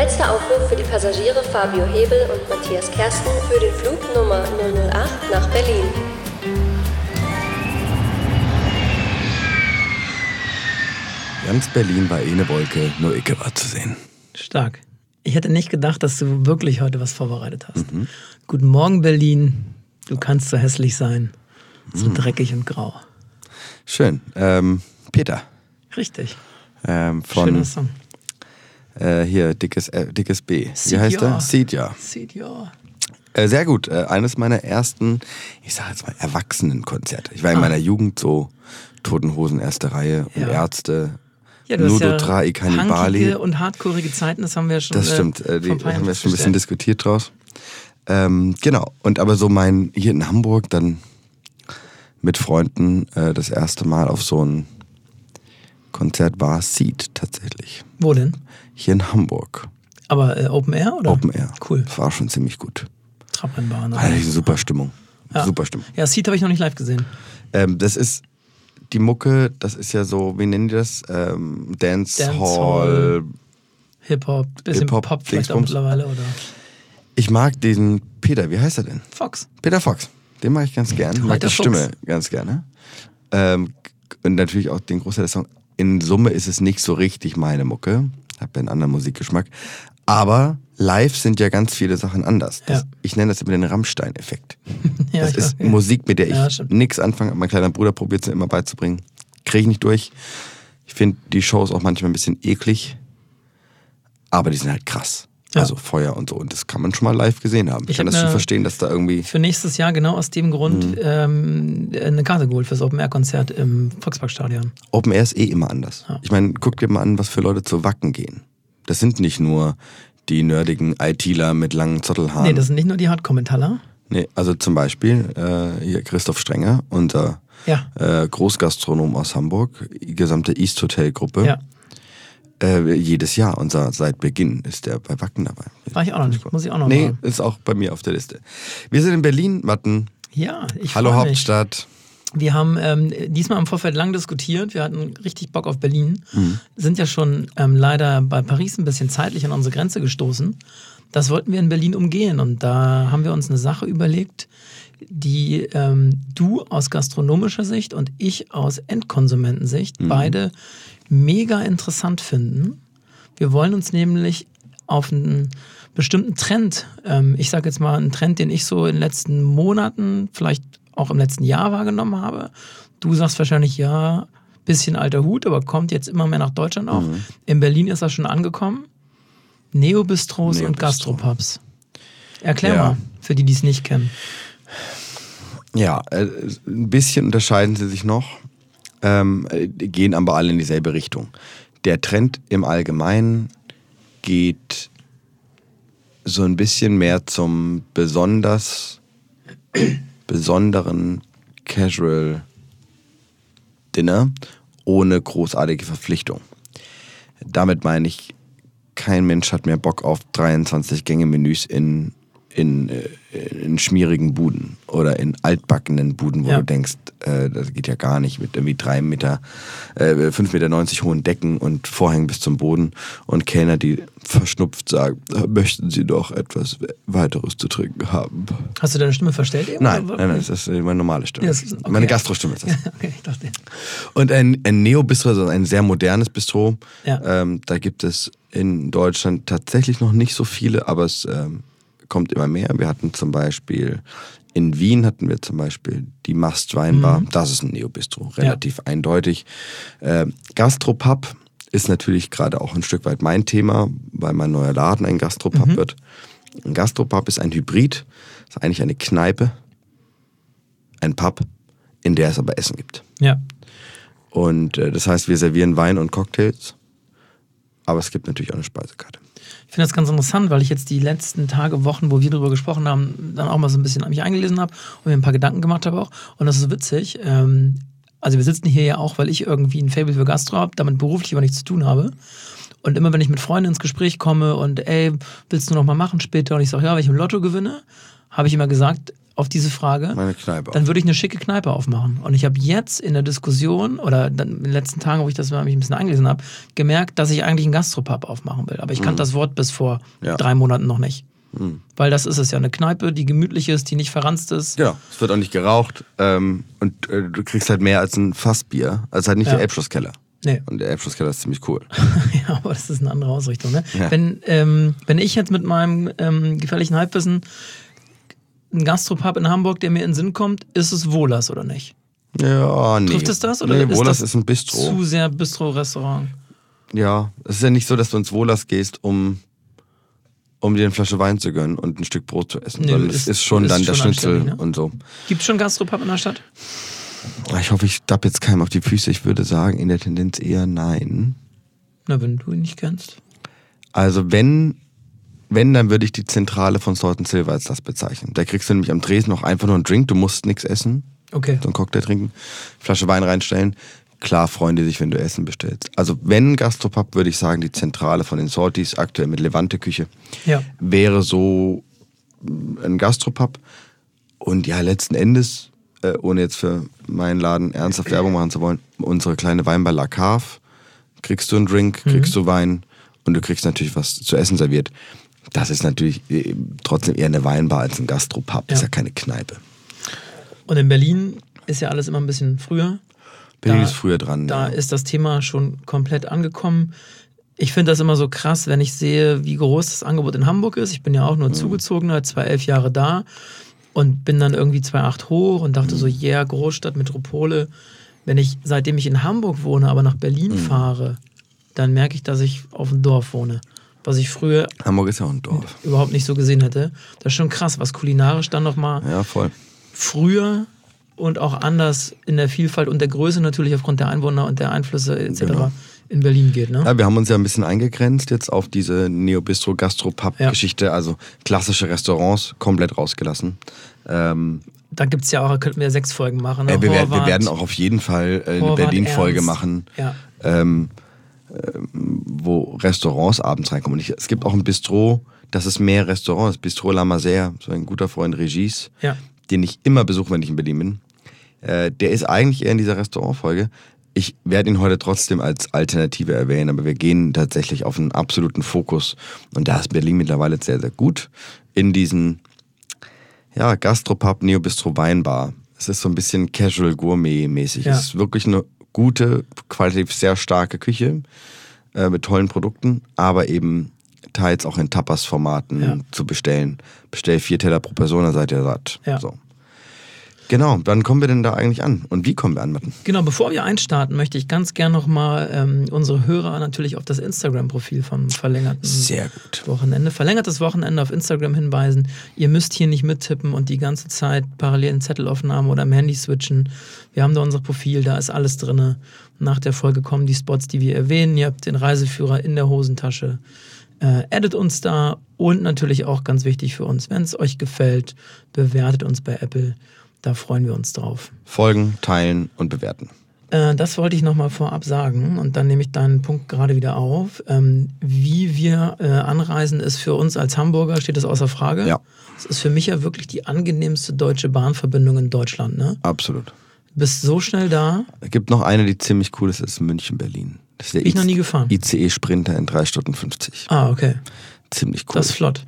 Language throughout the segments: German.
Letzter Aufruf für die Passagiere Fabio Hebel und Matthias Kersten für den Flug Nummer 008 nach Berlin. Ganz Berlin war eine Wolke, nur Icke war zu sehen. Stark. Ich hätte nicht gedacht, dass du wirklich heute was vorbereitet hast. Guten Morgen, Berlin. Du kannst so hässlich sein. So dreckig und grau. Schön. Peter. Richtig. Von Schöner Song. Hier, dickes B. Wie heißt der? Seed, ja. Seed, ja. Sehr gut. Eines meiner ersten, ich sag jetzt mal, Erwachsenenkonzerte. Ich war in meiner Jugend so Toten Hosen, erste Reihe und Ärzte. Ja, du Nudotra, hast Ikanibali. punkige und hardcoreige Zeiten, das haben wir schon. Das stimmt, die haben wir schon ein bisschen diskutiert draus. Genau, und aber so hier in Hamburg dann mit Freunden das erste Mal auf so ein Konzert war Seed tatsächlich. Wo denn? Hier in Hamburg. Aber Open Air, oder? Open Air. Cool. Das war schon ziemlich gut. Trabrennbahn. War eine super Stimmung. Ja. Super Stimmung. Ja, Seed habe ich noch nicht live gesehen. Das ist die Mucke, das ist ja so, wie nennen die das? Dancehall. Hip-Hop, bisschen Hip-Hop, Pop vielleicht auch Dingsbums. mittlerweile, oder? Ich mag diesen Peter, wie heißt er denn? Fox. Peter Fox. Den mag ich ganz gern. Ich mag Alter die Stimme Fuchs. ganz gerne. Und natürlich auch den Großteil des Songs. In Summe ist es nicht so richtig meine Mucke. Hab ja einen anderen Musikgeschmack. Aber live sind ja ganz viele Sachen anders. Ich nenne das immer den Rammstein-Effekt. Ja, das ist Musik, mit der ich stimmt. nichts anfange. Mein kleiner Bruder probiert es immer beizubringen. Kriege ich nicht durch. Ich finde die Shows auch manchmal ein bisschen eklig. Aber die sind halt krass. Ja. Also Feuer und so. Und das kann man schon mal live gesehen haben. Ich kann das schon verstehen, dass da irgendwie... Für nächstes Jahr genau aus dem Grund eine Karte geholt fürs Open-Air-Konzert im Volksparkstadion. Open Air ist immer anders. Ja. Ich meine, guck dir mal an, was für Leute zu Wacken gehen. Das sind nicht nur die nerdigen ITler mit langen Zottelhaaren. Nee, das sind nicht nur die Hardcore-Metaller. Nee, also zum Beispiel hier Christoph Strenger, unser Großgastronom aus Hamburg, die gesamte East Hotel-Gruppe. Ja. Jedes Jahr, seit Beginn ist der bei Wacken dabei. War ich auch noch nicht, muss ich auch noch Nee, machen. ist auch bei mir auf der Liste. Wir sind in Berlin, Matten. Ja, ich Hallo freu mich. Hauptstadt. Wir haben diesmal im Vorfeld lang diskutiert. Wir hatten richtig Bock auf Berlin. Sind ja schon leider bei Paris ein bisschen zeitlich an unsere Grenze gestoßen. Das wollten wir in Berlin umgehen. Und da haben wir uns eine Sache überlegt, die du aus gastronomischer Sicht und ich aus Endkonsumentensicht beide mega interessant finden. Wir wollen uns nämlich auf einen bestimmten Trend, ich sage jetzt mal einen Trend, den ich so in den letzten Monaten, vielleicht auch im letzten Jahr wahrgenommen habe. Du sagst wahrscheinlich, ja, bisschen alter Hut, aber kommt jetzt immer mehr nach Deutschland auch. In Berlin ist das schon angekommen. Neobistros und Gastropubs. Erklär mal, für die, die es nicht kennen. Ja, ein bisschen unterscheiden sie sich noch, gehen aber alle in dieselbe Richtung. Der Trend im Allgemeinen geht so ein bisschen mehr zum besonderen Casual Dinner ohne großartige Verpflichtung. Damit meine ich, kein Mensch hat mehr Bock auf 23 Gänge-Menüs in schmierigen Buden oder in altbackenen Buden, wo du denkst, das geht ja gar nicht, mit irgendwie 5,90 Meter hohen Decken und Vorhängen bis zum Boden und Kellner, die verschnupft sagen, möchten Sie doch etwas weiteres zu trinken haben. Hast du deine Stimme verstellt eben? Nein, das ist meine normale Stimme. Ja, okay. Meine Gastrostimme ist das. Okay, ich dachte. Und ein Neo-Bistro, also ein sehr modernes Bistro, Ja. da gibt es in Deutschland tatsächlich noch nicht so viele, aber es kommt immer mehr. Wir hatten zum Beispiel in Wien die Mast-Weinbar. Das ist ein Neo-Bistro, relativ eindeutig. Gastropub ist natürlich gerade auch ein Stück weit mein Thema, weil mein neuer Laden ein Gastropub wird. Ein Gastropub ist ein Hybrid, ist eigentlich eine Kneipe, ein Pub, in der es aber Essen gibt. Ja. Und das heißt, wir servieren Wein und Cocktails, aber es gibt natürlich auch eine Speisekarte. Ich finde das ganz interessant, weil ich jetzt die letzten Tage, Wochen, wo wir darüber gesprochen haben, dann auch mal so ein bisschen an mich eingelesen habe und mir ein paar Gedanken gemacht habe auch. Und das ist witzig. Also wir sitzen hier ja auch, weil ich irgendwie ein Faible für Gastro habe, damit beruflich aber nichts zu tun habe. Und immer wenn ich mit Freunden ins Gespräch komme und willst du noch mal machen später? Und ich sage, ja, wenn ich im Lotto gewinne, habe ich immer gesagt, auf diese Frage, Meine Kneipe dann würde ich eine schicke Kneipe aufmachen. Und ich habe jetzt in der Diskussion oder dann in den letzten Tagen, wo ich das mich ein bisschen eingelesen habe, gemerkt, dass ich eigentlich einen Gastropub aufmachen will. Aber ich kannte das Wort bis vor 3 Monaten noch nicht. Weil das ist es ja, eine Kneipe, die gemütlich ist, die nicht verranzt ist. Ja, es wird auch nicht geraucht und du kriegst halt mehr als ein Fassbier, als halt nicht der Elbschlosskeller. Nee. Und der Elbschlosskeller ist ziemlich cool. Ja, aber das ist eine andere Ausrichtung. Ne? Ja. Wenn ich jetzt mit meinem gefährlichen Halbwissen einen Gastropub in Hamburg, der mir in den Sinn kommt, ist es Wohlers oder nicht? Ja, nee. Trifft es das? Oder nee, Wohlers ist ein Bistro. Zu sehr Bistro-Restaurant. Ja, es ist ja nicht so, dass du ins Wohlers gehst, um dir eine Flasche Wein zu gönnen und ein Stück Brot zu essen. Sondern es ist schon dann der Schnitzel, ne? Und so. Gibt es schon Gastropub in der Stadt? Ich hoffe, ich tapp jetzt keinem auf die Füße. Ich würde sagen, in der Tendenz eher nein. Na, wenn du ihn nicht kennst. Also wenn, dann würde ich die Zentrale von Salt & Silver als das bezeichnen. Da kriegst du nämlich am Tresen noch einfach nur einen Drink. Du musst nichts essen. Okay. So einen Cocktail trinken, Flasche Wein reinstellen. Klar freuen die sich, wenn du Essen bestellst. Also wenn Gastropub, würde ich sagen, die Zentrale von den Salties, aktuell mit Levante-Küche, wäre so ein Gastropub. Und ja, letzten Endes, ohne jetzt für meinen Laden ernsthaft Werbung machen zu wollen, unsere kleine Weinbar La Cave, kriegst du einen Drink, kriegst du Wein und du kriegst natürlich was zu essen serviert. Das ist natürlich trotzdem eher eine Weinbar als ein Gastropub. Das ist ja keine Kneipe. Und in Berlin ist ja alles immer ein bisschen früher. Berlin ist früher dran. Da ist das Thema schon komplett angekommen. Ich finde das immer so krass, wenn ich sehe, wie groß das Angebot in Hamburg ist. Ich bin ja auch nur Zugezogener, 11 Jahre da und bin dann irgendwie 2,8 hoch und dachte so, Großstadt, Metropole. Seitdem ich in Hamburg wohne, aber nach Berlin fahre, dann merke ich, dass ich auf dem Dorf wohne. Was ich früher Hamburg ist ja auch ein Dorf. Überhaupt nicht so gesehen hätte. Das ist schon krass, was kulinarisch dann nochmal früher und auch anders in der Vielfalt und der Größe natürlich aufgrund der Einwohner und der Einflüsse etc. in Berlin geht. Ne? Ja, wir haben uns ja ein bisschen eingegrenzt jetzt auf diese Neo-Bistro-Gastro-Pub-Geschichte, also klassische Restaurants komplett rausgelassen. Da gibt es ja auch, könnten wir 6 Folgen machen. Ne? Wir werden auch auf jeden Fall eine Berlin-Folge machen, wo Restaurants abends reinkommen. Und es gibt auch ein Bistro, das ist mehr Restaurant, das Bistro La Mazère, so ein guter Freund Regis, den ich immer besuche, wenn ich in Berlin bin. Der ist eigentlich eher in dieser Restaurantfolge. Ich werde ihn heute trotzdem als Alternative erwähnen, aber wir gehen tatsächlich auf einen absoluten Fokus. Und da ist Berlin mittlerweile sehr, sehr gut in diesen Gastropub, Neo-Bistro, Weinbar. Es ist so ein bisschen Casual-Gourmet-mäßig. Es ist wirklich eine gute, qualitativ sehr starke Küche mit tollen Produkten, aber eben teils auch in Tapas-Formaten zu bestellen. Bestell 4 Teller pro Person, dann seid ihr satt. Ja. So. Genau, wann kommen wir denn da eigentlich an? Und wie kommen wir an, Martin? Genau, bevor wir einstarten, möchte ich ganz gern nochmal unsere Hörer natürlich auf das Instagram-Profil vom verlängerten Wochenende, verlängertes Wochenende auf Instagram hinweisen. Ihr müsst hier nicht mittippen und die ganze Zeit parallel einen Zettel aufnehmen oder am Handy switchen. Wir haben da unser Profil, da ist alles drin. Nach der Folge kommen die Spots, die wir erwähnen. Ihr habt den Reiseführer in der Hosentasche. Addet uns da und natürlich auch ganz wichtig für uns, wenn es euch gefällt, bewertet uns bei Apple. Da freuen wir uns drauf. Folgen, teilen und bewerten. Das wollte ich nochmal vorab sagen und dann nehme ich deinen Punkt gerade wieder auf. Wie wir anreisen, ist für uns als Hamburger, steht das außer Frage. Ja. Es ist für mich ja wirklich die angenehmste deutsche Bahnverbindung in Deutschland. Ne? Absolut. Du bist so schnell da. Es gibt noch eine, die ziemlich cool ist, das ist München-Berlin. Das ist der noch nie gefahren. ICE-Sprinter in 3 Stunden 50. Ah, okay. Ziemlich cool. Das ist flott.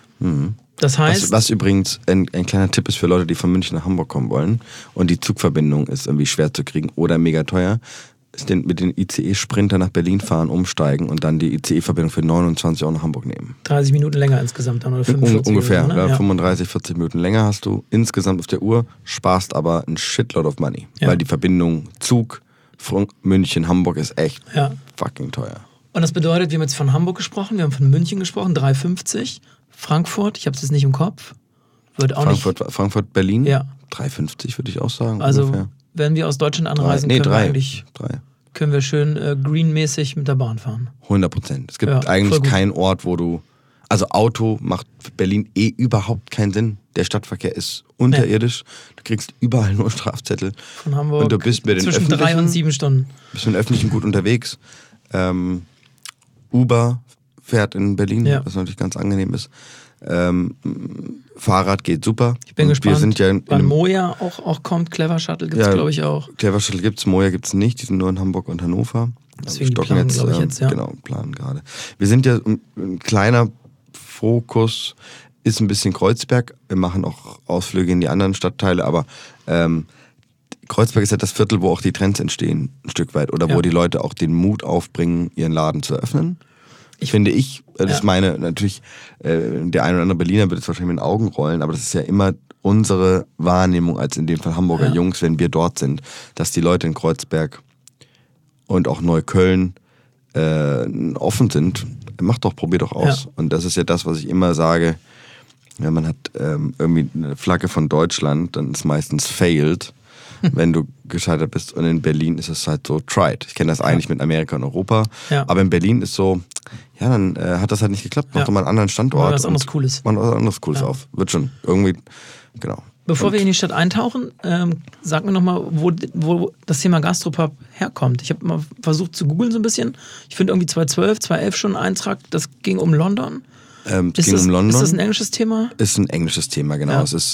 Das heißt... Was übrigens ein kleiner Tipp ist für Leute, die von München nach Hamburg kommen wollen und die Zugverbindung ist irgendwie schwer zu kriegen oder mega teuer, ist mit den ICE-Sprinter nach Berlin fahren, umsteigen und dann die ICE-Verbindung für 29 Euro nach Hamburg nehmen. 30 Minuten länger insgesamt dann oder 45 ungefähr, Minuten, ne? 35, 40 Minuten länger hast du insgesamt auf der Uhr, sparst aber ein Shitload of money, weil die Verbindung Zug von München, Hamburg ist echt fucking teuer. Und das bedeutet, wir haben jetzt von Hamburg gesprochen, wir haben von München gesprochen, 3,50. Frankfurt, ich habe es jetzt nicht im Kopf. Wird auch Frankfurt, Berlin? Ja. 3,50 würde ich auch sagen. Also, ungefähr. Wenn wir aus Deutschland anreisen, können wir schön greenmäßig mit der Bahn fahren. 100%. Es gibt eigentlich keinen Ort, wo du... Also Auto macht für Berlin überhaupt keinen Sinn. Der Stadtverkehr ist unterirdisch. Du kriegst überall nur Strafzettel. Von Hamburg und du bist mit den zwischen 3 und 7 Stunden. Bist mit den Öffentlichen gut unterwegs. Uber fährt in Berlin, was natürlich ganz angenehm ist. Fahrrad geht super. Ich bin gespannt, wir sind ja wann Moja auch kommt. Clever Shuttle gibt es, glaube ich, auch. Clever Shuttle gibt es, Moja gibt es nicht. Die sind nur in Hamburg und Hannover. Deswegen planen, glaube ich, jetzt, ja. Genau, planen gerade. Wir sind ja ein kleiner Fokus, ist ein bisschen Kreuzberg. Wir machen auch Ausflüge in die anderen Stadtteile, aber Kreuzberg ist ja das Viertel, wo auch die Trends entstehen, ein Stück weit. Oder wo die Leute auch den Mut aufbringen, ihren Laden zu öffnen. Das ist meine, natürlich, der ein oder andere Berliner wird es wahrscheinlich mit den Augen rollen, aber das ist ja immer unsere Wahrnehmung als in dem Fall Hamburger Jungs, wenn wir dort sind, dass die Leute in Kreuzberg und auch Neukölln offen sind. Probier doch aus. Ja. Und das ist ja das, was ich immer sage, wenn man hat irgendwie eine Flagge von Deutschland, dann ist meistens failed, wenn du gescheitert bist. Und in Berlin ist es halt so tried. Ich kenne das eigentlich mit Amerika und Europa, aber in Berlin ist so, ja, dann hat das halt nicht geklappt. Mach doch mal einen anderen Standort. Mach was anderes Cooles. Mach was anderes Cooles auf. Wird schon. Irgendwie, genau. Bevor wir in die Stadt eintauchen, sag mir nochmal, wo das Thema Gastropub herkommt. Ich habe mal versucht zu googeln so ein bisschen. Ich finde irgendwie 2012, 2011 schon einen Eintrag, das ging um London. Ist das ein englisches Thema? Ist ein englisches Thema, genau. Ja. Es ist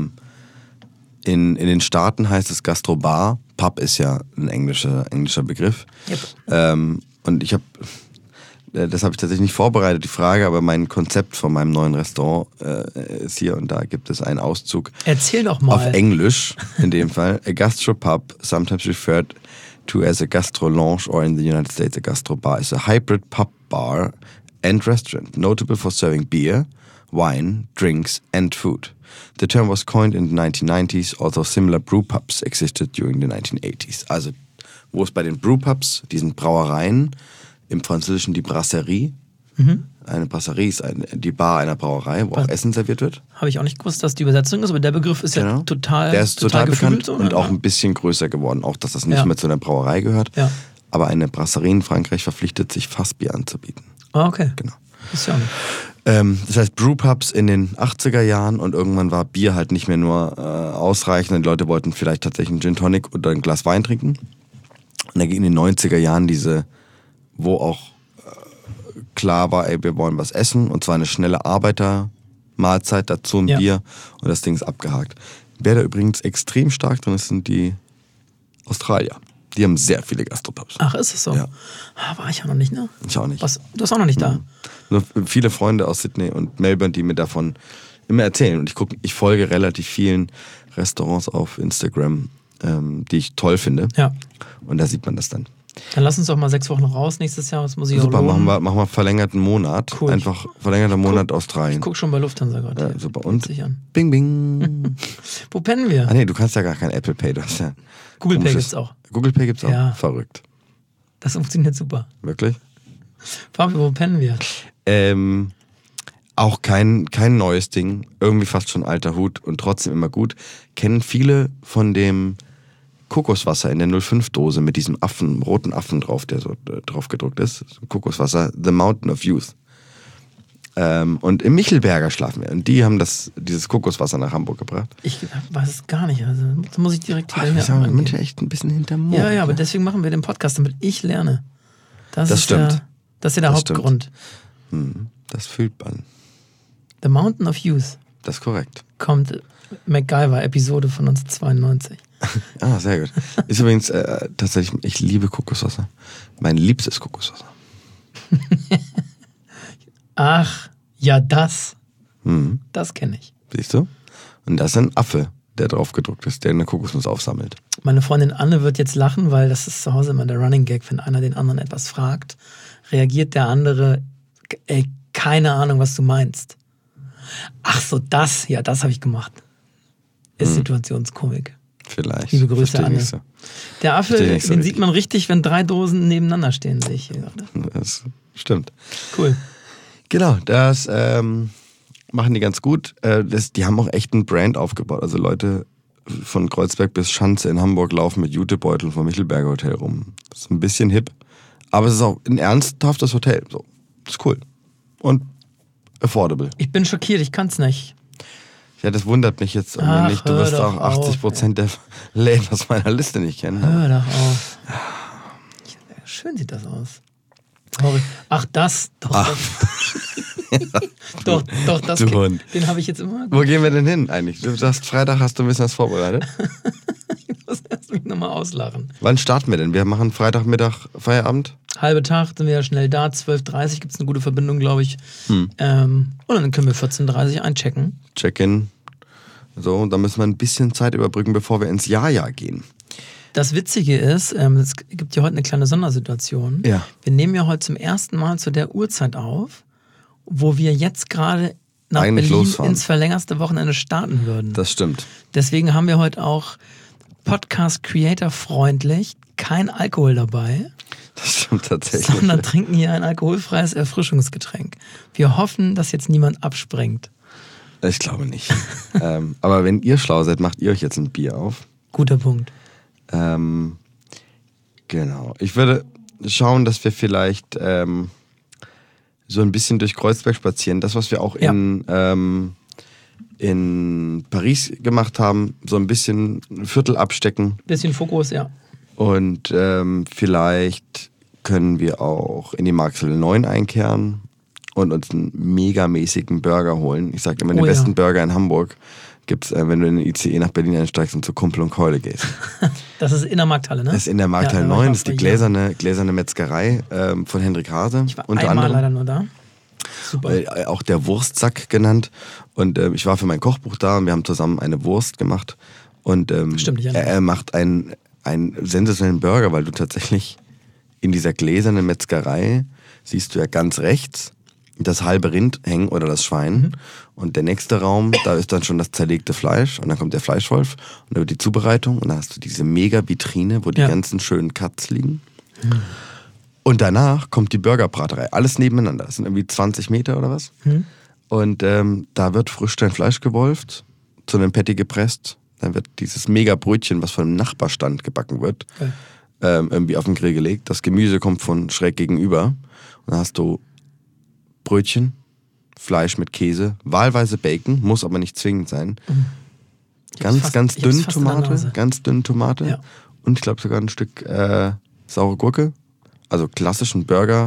in den Staaten heißt es Gastrobar. Pub ist ja ein englischer Begriff. Yep. Und das habe ich tatsächlich nicht vorbereitet, die Frage, aber mein Konzept von meinem neuen Restaurant ist hier und da gibt es einen Auszug. Erzähl doch mal. Auf Englisch, in dem Fall. A gastropub, sometimes referred to as a gastro-lounge or in the United States a gastrobar, is a hybrid pub bar and restaurant, notable for serving beer, wine, drinks and food. The term was coined in the 1990s, although similar brewpubs existed during the 1980s. Also, wo es bei den Brewpubs, diesen Brauereien, im Französischen die Brasserie. Eine Brasserie ist die Bar einer Brauerei, wo auch Essen serviert wird. Habe ich auch nicht gewusst, dass die Übersetzung ist, aber der Begriff ist ja total bekannt und auch ein bisschen größer geworden. Auch, dass das nicht mehr zu einer Brauerei gehört. Ja. Aber eine Brasserie in Frankreich verpflichtet sich, Fassbier anzubieten. Ah, okay. Genau. Ist ja nicht. Das heißt Brewpubs in den 80er Jahren und irgendwann war Bier halt nicht mehr nur ausreichend. Die Leute wollten vielleicht tatsächlich einen Gin Tonic oder ein Glas Wein trinken. Und dann ging in den 90er Jahren wo auch klar war, wir wollen was essen und zwar eine schnelle Arbeitermahlzeit, dazu ein Bier und das Ding ist abgehakt. Wer da übrigens extrem stark drin ist, sind die Australier. Die haben sehr viele Gastropubs. Ach, ist es so? Ja. War ich ja noch nicht, ne? Ich auch nicht. Du warst auch noch nicht da? Nur viele Freunde aus Sydney und Melbourne, die mir davon immer erzählen. Und ich folge relativ vielen Restaurants auf Instagram, die ich toll finde. Ja. Und da sieht man das dann. Dann lass uns doch mal 6 Wochen raus nächstes Jahr. Das muss ich super, auch machen wir verlängerten Monat. Cool. Einfach verlängerter Monat Australien. Ich guck schon bei Lufthansa gerade. Ja, super. Und bing, bing. Wo pennen wir? Ah nee, du kannst ja gar kein Apple Pay. Du hast ja Google Pay gibt's auch. Google Pay gibt's auch? Ja. Verrückt. Das funktioniert super. Wirklich? Fabio, wo pennen wir? Auch kein neues Ding. Irgendwie fast schon alter Hut und trotzdem immer gut. Kennen viele von dem Kokoswasser in der 05-Dose mit diesem roten Affen drauf, der so drauf gedruckt ist. Kokoswasser, The Mountain of Youth. Und im Michelberger schlafen wir. Und die haben dieses Kokoswasser nach Hamburg gebracht. Ich weiß es gar nicht. Also da muss ich direkt wieder her. Manche echt ein bisschen hinterm Mond. Ja, aber deswegen machen wir den Podcast, damit ich lerne. Das stimmt. Das ist ja der Hauptgrund. Das fühlt man. The Mountain of Youth. Das ist korrekt. Kommt MacGyver-Episode von 1992. Ah, sehr gut. Ist übrigens tatsächlich, ich liebe Kokoswasser. Mein liebstes Kokoswasser. Ach, ja das. Das kenne ich. Siehst du? Und das ist ein Affe, der drauf gedruckt ist, der eine Kokosnuss aufsammelt. Meine Freundin Anne wird jetzt lachen, weil das ist zu Hause immer der Running Gag, wenn einer den anderen etwas fragt, reagiert der andere, keine Ahnung, was du meinst. Ach so, das habe ich gemacht. Ist Situationskomik. Vielleicht. Liebe Grüße, Anne. So. Der Affe, den sieht man richtig, wenn 3 Dosen nebeneinander stehen, sehe ich hier gerade. Das stimmt. Cool. Genau, das machen die ganz gut. Die haben auch echt einen Brand aufgebaut. Also Leute von Kreuzberg bis Schanze in Hamburg laufen mit Jutebeuteln vom Michelberger Hotel rum. Das ist ein bisschen hip. Aber es ist auch ein ernsthaftes Hotel. So, das ist cool. Und affordable. Ich bin schockiert, ich kann's nicht. Ja, das wundert mich jetzt irgendwie nicht. Du wirst auch 80% der Läden aus meiner Liste nicht kennen. Hör doch auf. Schön sieht das aus. Ach, das. Doch. Doch, Du Hund. den habe ich jetzt immer. Wo gehen wir denn hin eigentlich? Du sagst, Freitag hast du ein bisschen was vorbereitet. Ich muss erst mich nochmal auslachen. Wann starten wir denn? Wir machen Freitagmittag Feierabend. Halbe Tag, sind wir ja schnell da. 12:30 gibt es eine gute Verbindung, glaube ich. Und dann können wir 14:30 einchecken. Check-in. So, und dann müssen wir ein bisschen Zeit überbrücken, bevor wir ins Jaja gehen. Das Witzige ist, es gibt ja heute eine kleine Sondersituation. Ja. Wir nehmen ja heute zum ersten Mal zu der Uhrzeit auf, wo wir jetzt gerade nach Eigentlich Berlin losfahren. ins verlängerste Wochenende starten würden. Das stimmt. Deswegen haben wir heute auch Podcast-Creator-freundlich kein Alkohol dabei, Das stimmt tatsächlich. sondern trinken hier ein alkoholfreies Erfrischungsgetränk. Wir hoffen, dass jetzt niemand abspringt. Ich glaube nicht. Aber wenn ihr schlau seid, macht ihr euch jetzt ein Bier auf. Guter Punkt. Genau. Ich würde schauen, dass wir vielleicht so ein bisschen durch Kreuzberg spazieren. Das, was wir auch in Paris gemacht haben, so ein bisschen ein Viertel abstecken. Bisschen Fokus, ja. Und vielleicht können wir auch in die Markthalle 9 einkehren und uns einen megamäßigen Burger holen. Ich sage immer, den besten Burger in Hamburg gibt's, wenn du in den ICE nach Berlin einsteigst und zu Kumpel und Keule gehst. Das ist in der Markthalle, ne? Das ist in der Markthalle 9, das ist die gläserne Metzgerei von Hendrik Hase. Ich war unter einmal anderem. leider nur da. Super. Auch der Wurstsack genannt. Und ich war für mein Kochbuch da und wir haben zusammen eine Wurst gemacht. Und Stimmt, ja. er macht einen sensationellen Burger, weil du tatsächlich in dieser gläsernen Metzgerei siehst du ja ganz rechts das halbe Rind hängen oder das Schwein. Und der nächste Raum, da ist dann schon das zerlegte Fleisch und dann kommt der Fleischwolf und dann wird die Zubereitung und dann hast du diese mega Vitrine, wo die ganzen schönen Cuts liegen. Und danach kommt die Burgerbraterei. Alles nebeneinander. Das sind irgendwie 20 Meter oder was. Und da wird frisch dein Fleisch gewolft, zu einem Patty gepresst. Dann wird dieses mega Brötchen, was von einem Nachbarstand gebacken wird, irgendwie auf den Grill gelegt. Das Gemüse kommt von schräg gegenüber. Und dann hast du Brötchen, Fleisch mit Käse, wahlweise Bacon, muss aber nicht zwingend sein. Ganz dünn Tomate. Ja. Und ich glaube sogar ein Stück saure Gurke. Also klassischen Burger.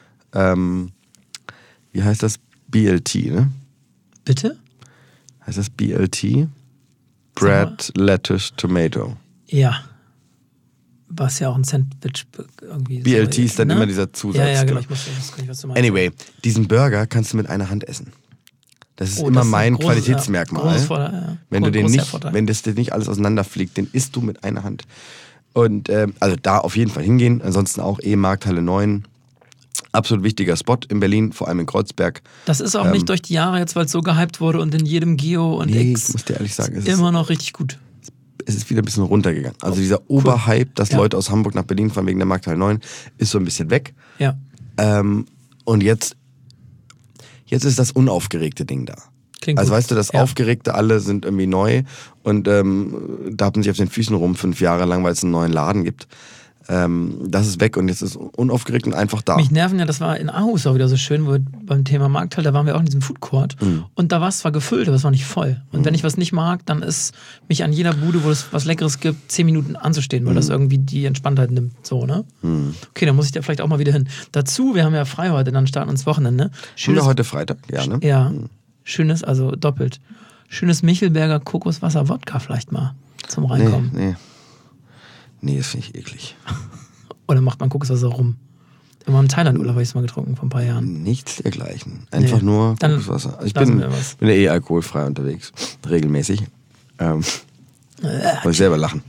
Wie heißt das? BLT, ne? Bitte? Heißt das BLT? Bread, Lettuce, Tomato. Ja. Was ja auch ein Sandwich irgendwie BLT so, ist dann ne? immer dieser Zusatz. Ja, genau. Ich wusste nicht, was du meinst. Anyway, diesen Burger kannst du mit einer Hand essen. Das ist immer mein Qualitätsmerkmal. Wenn das dir nicht alles auseinanderfliegt, den isst du mit einer Hand. Und also da auf jeden Fall hingehen. Ansonsten auch Markthalle 9. Absolut wichtiger Spot in Berlin, vor allem in Kreuzberg. Das ist auch nicht durch die Jahre jetzt, weil es so gehypt wurde und in jedem Geo und X. Ich muss dir ehrlich sagen, immer noch richtig gut. Es ist wieder ein bisschen runtergegangen. Also dieser Oberhype, dass Leute aus Hamburg nach Berlin fahren wegen der Markthalle 9, ist so ein bisschen weg. Ja. Und jetzt ist das unaufgeregte Ding da. Klingt also gut. weißt du, das Aufgeregte, alle sind irgendwie neu und da haben sich auf den Füßen rum 5 Jahre lang, weil es einen neuen Laden gibt. Das ist weg und jetzt ist unaufgeregt und einfach da. Mich nerven ja, das war in Aarhus auch wieder so schön, wo beim Thema Markthalle, da waren wir auch in diesem Food Court und da war es zwar gefüllt, aber es war nicht voll. Und wenn ich was nicht mag, dann ist mich an jeder Bude, wo es was Leckeres gibt, 10 Minuten anzustehen, weil das irgendwie die Entspanntheit nimmt. So, ne? Okay, dann muss ich da vielleicht auch mal wieder hin. Dazu, wir haben ja frei heute, dann starten uns Wochenende. Haben wir heute Freitag? Ja, ne? Ja, schönes, also doppelt. Schönes Michelberger Kokoswasser-Wodka vielleicht mal zum Reinkommen. Nee, das finde ich eklig. Oder macht man Kokoswasser rum? Immer im Thailand-Urlaub habe ich es mal getrunken vor ein paar Jahren. Nichts dergleichen. Einfach nur Kokoswasser. Also ich bin ja alkoholfrei unterwegs. Regelmäßig. Muss ich selber lachen.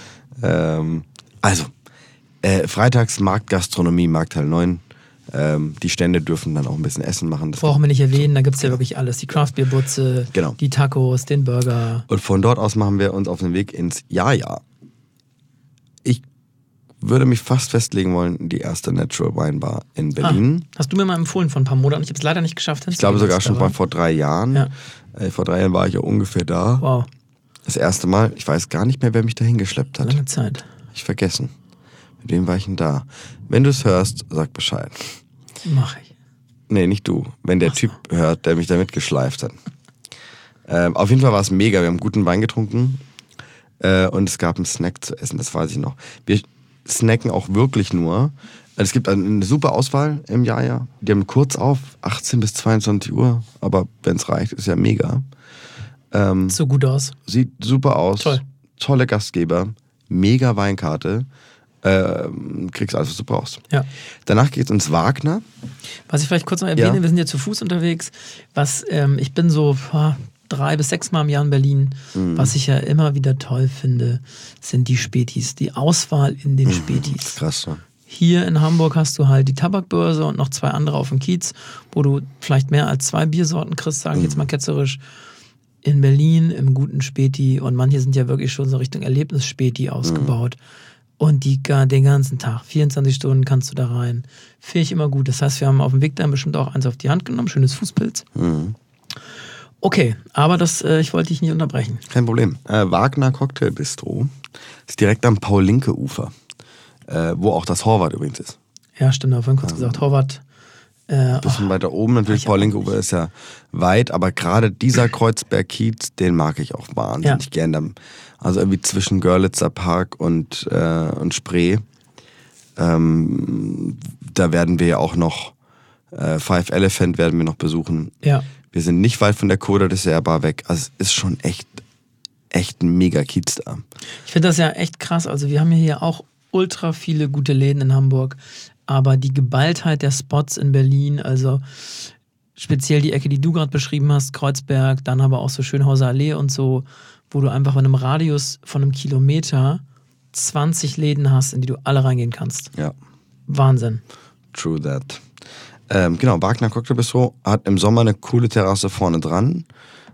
Freitags Marktgastronomie, Markthalle 9. Die Stände dürfen dann auch ein bisschen Essen machen. Brauchen wir nicht erwähnen, da gibt es ja wirklich alles. Die Craftbeer-Butze, die Tacos, den Burger. Und von dort aus machen wir uns auf den Weg ins Jaja. Ich würde mich fast festlegen wollen, die erste Natural Wine Bar in Berlin. Hast du mir mal empfohlen vor ein paar Monaten? Ich habe es leider nicht geschafft. Ich glaube sogar schon mal vor 3 Jahren. Ja. Vor 3 Jahren war ich ja ungefähr da. Wow. Das erste Mal. Ich weiß gar nicht mehr, wer mich dahin geschleppt hat. Lange Zeit. Ich vergessen. Mit wem war ich denn da? Wenn du es hörst, sag Bescheid. Mach ich. Nee, nicht du. Wenn der Typ hört, der mich da mitgeschleift hat. Auf jeden Fall war es mega. Wir haben guten Wein getrunken. Und es gab einen Snack zu essen, das weiß ich noch. snacken auch wirklich nur. Es gibt eine super Auswahl im Jahr, ja. Die haben kurz auf, 18 bis 22 Uhr, aber wenn es reicht, ist ja mega. So gut aus. Sieht super aus. Toll. Tolle Gastgeber, mega Weinkarte. Kriegst alles, was du brauchst. Ja. Danach geht's ins Wagner. Was ich vielleicht kurz noch erwähne, Ja. wir sind ja zu Fuß unterwegs. Ich bin so 3 bis 6 Mal im Jahr in Berlin. Was ich ja immer wieder toll finde, sind die Spätis. Die Auswahl in den Spätis. Krass, ne? Hier in Hamburg hast du halt die Tabakbörse und noch 2 andere auf dem Kiez, wo du vielleicht mehr als 2 Biersorten kriegst, sage ich jetzt mal ketzerisch. In Berlin im guten Späti und manche sind ja wirklich schon so Richtung Erlebnis-Späti ausgebaut. Und den ganzen Tag, 24 Stunden kannst du da rein. Finde ich immer gut. Das heißt, wir haben auf dem Weg dahin bestimmt auch eins auf die Hand genommen, schönes Fußpilz. Okay, aber ich wollte dich nicht unterbrechen. Kein Problem. Wagner Cocktail Bistro ist direkt am Paul-Linke-Ufer, wo auch das Horvath übrigens ist. Ja, stimmt, vorhin kurz gesagt, Horvath. Bisschen weiter oben, natürlich Paul-Linke-Ufer ist ja weit, aber gerade dieser Kreuzberg-Kiez, den mag ich auch wahnsinnig gern. Also irgendwie zwischen Görlitzer Park und Spree. Da werden wir ja auch noch Five Elephant werden wir noch besuchen. Ja. Wir sind nicht weit von der Coda Dessert Bar weg. Also es ist schon echt ein mega Kiez da. Ich finde das ja echt krass. Also wir haben hier auch ultra viele gute Läden in Hamburg. Aber die Geballtheit der Spots in Berlin, also speziell die Ecke, die du gerade beschrieben hast, Kreuzberg, dann aber auch so Schönhauser Allee und so, wo du einfach in einem Radius von einem Kilometer 20 Läden hast, in die du alle reingehen kannst. Ja. Wahnsinn. True that. Genau, Wagner Cocktail Bistro hat im Sommer eine coole Terrasse vorne dran.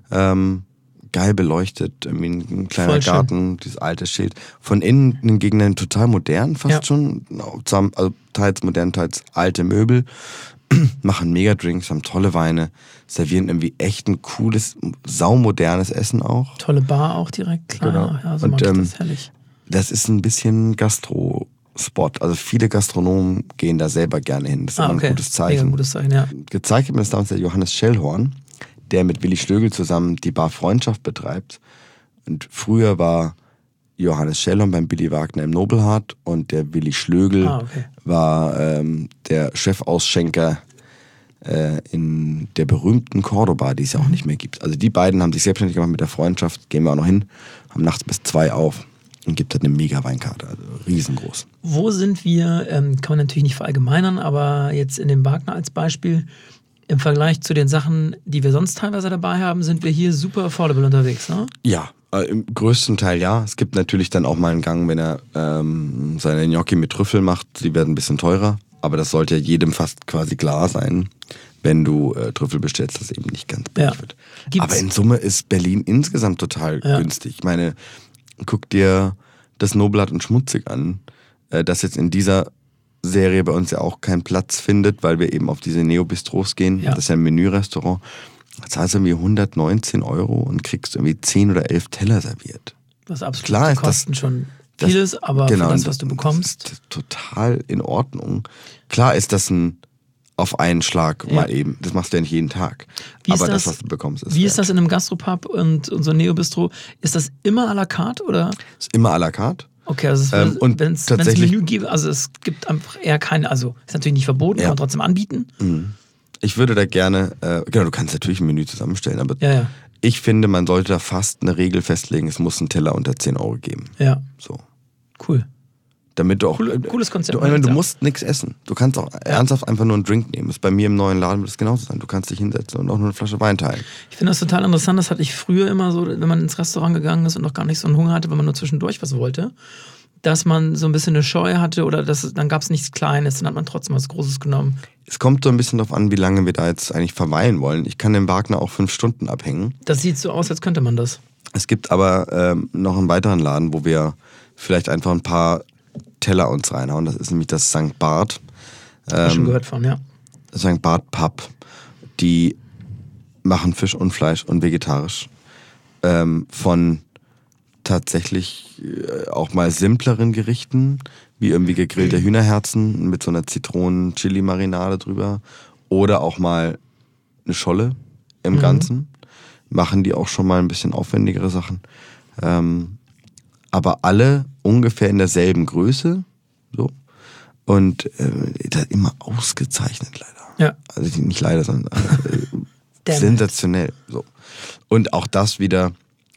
Geil beleuchtet, irgendwie ein kleiner Voll schön. Garten, dieses alte Schild. Von innen hingegen total modern, fast schon. Also teils modern, teils alte Möbel. Machen Mega-Drinks, haben tolle Weine, servieren irgendwie echt ein cooles, saumodernes Essen auch. Tolle Bar auch direkt, klar. Genau. Ja, so Und, mag ich das, herrlich. Das ist ein bisschen Gastro-Spot. Also viele Gastronomen gehen da selber gerne hin. Das ist immer ein gutes Zeichen. Mega ein gutes Zeichen, ja. Gezeigt hat mir das damals der Johannes Schellhorn, der mit Willi Stögel zusammen die Bar Freundschaft betreibt. Und früher war Johannes Schellhorn beim Billy Wagner im Nobelhart und der Willi Schlögel war der Chefausschenker in der berühmten Cordoba, die es ja auch nicht mehr gibt. Also die beiden haben sich selbstständig gemacht mit der Freundschaft, gehen wir auch noch hin, haben nachts bis 2 auf und gibt halt eine mega Weinkarte, also riesengroß. Wo sind wir, kann man natürlich nicht verallgemeinern, aber jetzt in dem Wagner als Beispiel, im Vergleich zu den Sachen, die wir sonst teilweise dabei haben, sind wir hier super affordable unterwegs, ne? Ja, im größten Teil ja. Es gibt natürlich dann auch mal einen Gang, wenn er seine Gnocchi mit Trüffel macht, die werden ein bisschen teurer, aber das sollte ja jedem fast quasi klar sein, wenn du Trüffel bestellst, dass es eben nicht ganz billig wird. Aber in Summe ist Berlin insgesamt total günstig. Ich meine, guck dir das Nobelhart und Schmutzig an, das jetzt in dieser Serie bei uns ja auch keinen Platz findet, weil wir eben auf diese Neo-Bistros gehen. Ja. Das ist ja ein Menürestaurant. Da zahlst du irgendwie 119 € und kriegst irgendwie 10 oder 11 Teller serviert. Was absolut klar ist kosten schon vieles, aber genau, für das, was du bekommst. Das ist total in Ordnung. Klar ist das ein auf einen Schlag mal eben. Das machst du ja nicht jeden Tag. Aber das, was du bekommst, ist Wie ist das in einem Gastropub und so Neo-Bistro? Ist das immer à la carte, oder? Ist immer à la carte. Okay, also wenn es ein Menü gibt, also es gibt einfach eher keine, also ist natürlich nicht verboten, kann man trotzdem anbieten. Ich würde da gerne, genau, du kannst natürlich ein Menü zusammenstellen, aber ich finde, man sollte da fast eine Regel festlegen, es muss einen Teller unter 10 € geben. Ja. So. Cool. Damit du auch, cooles Konzept. Du musst nichts essen. Du kannst auch ernsthaft einfach nur einen Drink nehmen. Das ist bei mir im neuen Laden wird es genauso sein. Du kannst dich hinsetzen und auch nur eine Flasche Wein teilen. Ich finde das total interessant. Das hatte ich früher immer so, wenn man ins Restaurant gegangen ist und noch gar nicht so einen Hunger hatte, wenn man nur zwischendurch was wollte, dass man so ein bisschen eine Scheu hatte oder dann gab es nichts Kleines, dann hat man trotzdem was Großes genommen. Es kommt so ein bisschen darauf an, wie lange wir da jetzt eigentlich verweilen wollen. Ich kann im Wagner auch 5 Stunden abhängen. Das sieht so aus, als könnte man das. Es gibt aber noch einen weiteren Laden, wo wir vielleicht einfach ein paar Teller uns reinhauen. Das ist nämlich das St. Barth. Hab ich schon gehört von, ja. St. Barth Pub. Die machen Fisch und Fleisch und vegetarisch. Von tatsächlich auch mal simpleren Gerichten, wie irgendwie gegrillte Hühnerherzen mit so einer Zitronen-Chili-Marinade drüber. Oder auch mal eine Scholle im Ganzen. Machen die auch schon mal ein bisschen aufwendigere Sachen. Aber alle ungefähr in derselben Größe So. Und immer ausgezeichnet leider. Ja. Also nicht leider, sondern sensationell. So. Und auch das wieder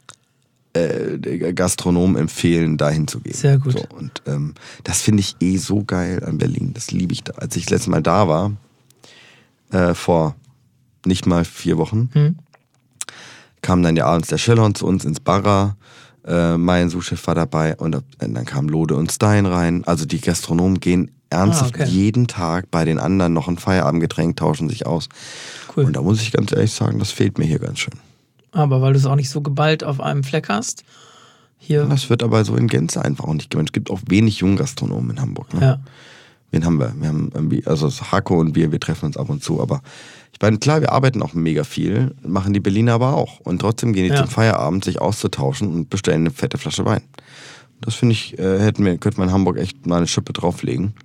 Gastronomen empfehlen, dahin zu gehen. Sehr gut. So, und das finde ich so geil an Berlin. Das liebe ich da. Als ich letztes Mal da war, vor nicht mal 4 Wochen, kam dann ja abends der Schellhorn zu uns ins Barra. Mein Sous-Chef war dabei und dann kamen Lode und Stein rein. Also die Gastronomen gehen ernsthaft jeden Tag bei den anderen noch ein Feierabendgetränk, tauschen sich aus. Cool. Und da muss ich ganz ehrlich sagen, das fehlt mir hier ganz schön. Aber weil du es auch nicht so geballt auf einem Fleck hast. Hier. Das wird aber so in Gänze einfach auch nicht gemacht. Es gibt auch wenig Junggastronomen in Hamburg. Ne? Ja. Wen haben wir? Wir haben irgendwie, also Hako und wir treffen uns ab und zu, aber ich meine, klar, wir arbeiten auch mega viel, machen die Berliner aber auch. Und trotzdem gehen die zum Feierabend, sich auszutauschen und bestellen eine fette Flasche Wein. Das finde ich, könnte man in Hamburg echt mal eine Schippe drauflegen.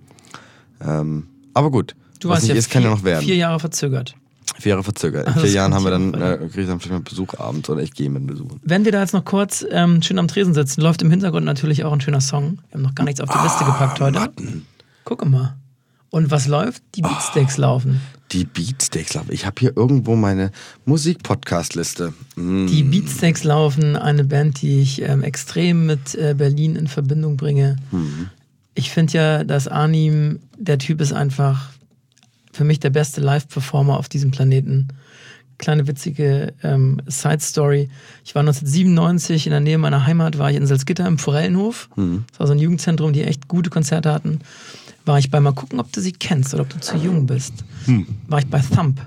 Aber gut, du was nicht ist, kann ja noch werden. 4 Jahre verzögert. 4 Jahre verzögert. In 4 Jahren haben wir dann, kriege ich dann vielleicht mal Besuch abends oder ich gehe mit Besuch. Wenn wir da jetzt noch kurz schön am Tresen sitzen, läuft im Hintergrund natürlich auch ein schöner Song. Wir haben noch gar nichts auf die Liste gepackt heute. Warten. Guck mal. Und was läuft? Die Beatsteaks laufen. Die Beatsteaks laufen. Ich habe hier irgendwo meine Musik-Podcast-Liste. Die Beatsteaks laufen, eine Band, die ich extrem mit Berlin in Verbindung bringe. Ich finde ja, dass Arnim, der Typ ist einfach für mich der beste Live-Performer auf diesem Planeten. Kleine witzige Side-Story. Ich war 1997 in der Nähe meiner Heimat, war ich in Salzgitter im Forellenhof. Das war so ein Jugendzentrum, die echt gute Konzerte hatten. War ich bei, mal gucken, ob du sie kennst oder ob du zu jung bist. War ich bei Thump.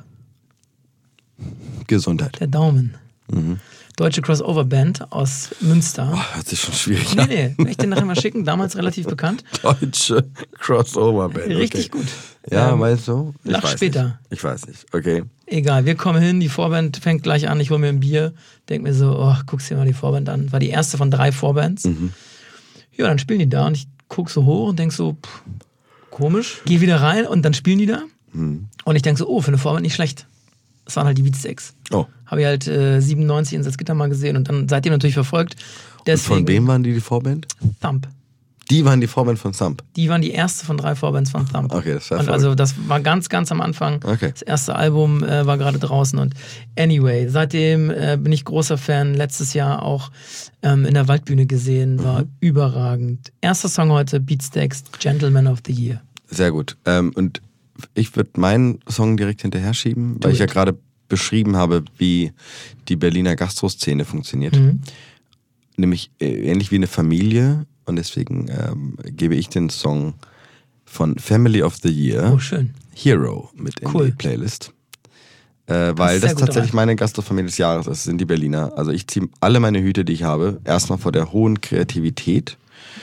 Gesundheit. Der Daumen. Deutsche Crossover-Band aus Münster. Hört sich schon schwierig an. Nee, will ich dir nachher mal schicken. Damals relativ bekannt. Deutsche Crossover-Band. Richtig gut. Ja, weißt du? Lach später. Nicht. Ich weiß nicht. Okay. Egal, wir kommen hin, die Vorband fängt gleich an, ich hole mir ein Bier, denk mir so, oh, guckst dir mal die Vorband an. War die erste von 3 Vorbands. Ja, dann spielen die da und ich guck so hoch und denk so, komisch. Geh wieder rein und dann spielen die da. Und ich denk so, oh, für eine Vorband nicht schlecht. Das waren halt die Beatsteaks. Oh. Habe ich halt 97 in Salzgitter mal gesehen und dann seitdem natürlich verfolgt. Deswegen, und von wem waren die Vorband? Thump. Die waren die Vorband von Thump? Die waren die erste von 3 Vorbands von Thump. Okay, das war und also das war ganz, ganz am Anfang. Okay. Das erste Album war gerade draußen und anyway, seitdem bin ich großer Fan. Letztes Jahr auch in der Waldbühne gesehen, war überragend. Erster Song heute, Beatsteaks, Gentleman of the Year. Sehr gut. Und ich würde meinen Song direkt hinterher schieben, weil ich ja gerade beschrieben habe, wie die Berliner Gastroszene funktioniert. Nämlich ähnlich wie eine Familie. Und deswegen gebe ich den Song von Family of the Year, Hero, mit in die Playlist. Weil das tatsächlich meine Gastrofamilie des Jahres ist, sind die Berliner. Also ich ziehe alle meine Hüte, die ich habe, erstmal vor der hohen Kreativität,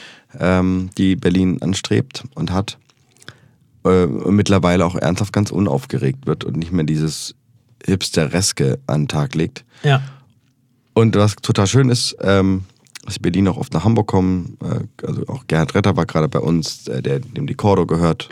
die Berlin anstrebt und hat. Und mittlerweile auch ernsthaft ganz unaufgeregt wird und nicht mehr dieses Hipstereske an den Tag legt. Ja. Und was total schön ist, dass Berlin auch oft nach Hamburg kommen, also auch Gerhard Retter war gerade bei uns, dem die Cordo gehört.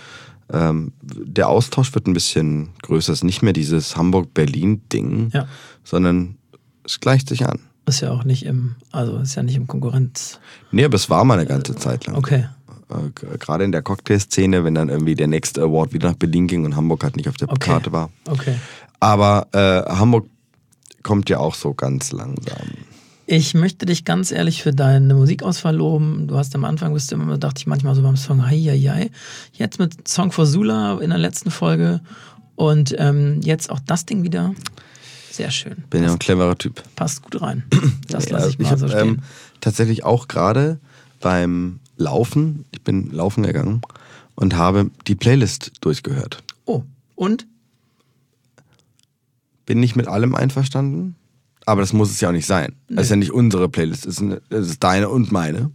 Der Austausch wird ein bisschen größer, es ist nicht mehr dieses Hamburg-Berlin-Ding, sondern es gleicht sich an. Ist ja auch nicht im Konkurrenz. Nee, aber es war mal eine ganze Zeit lang. Okay. Gerade in der Cocktailszene, wenn dann irgendwie der nächste Award wieder nach Berlin ging und Hamburg halt nicht auf der Karte war. Okay. Aber Hamburg kommt ja auch so ganz langsam. Ich möchte dich ganz ehrlich für deine Musikauswahl loben. Du hast am Anfang, dachte ich manchmal so beim Song, hei. Jetzt mit Song for Sula in der letzten Folge und jetzt auch das Ding wieder. Sehr schön. Bin ja ein cleverer Typ. Passt gut rein. Das lasse ich mal so stehen. Tatsächlich auch gerade beim Laufen, ich bin laufen gegangen und habe die Playlist durchgehört. Oh, und? Bin nicht mit allem einverstanden, aber das muss es ja auch nicht sein. Nee. Das ist ja nicht unsere Playlist, es ist deine und meine.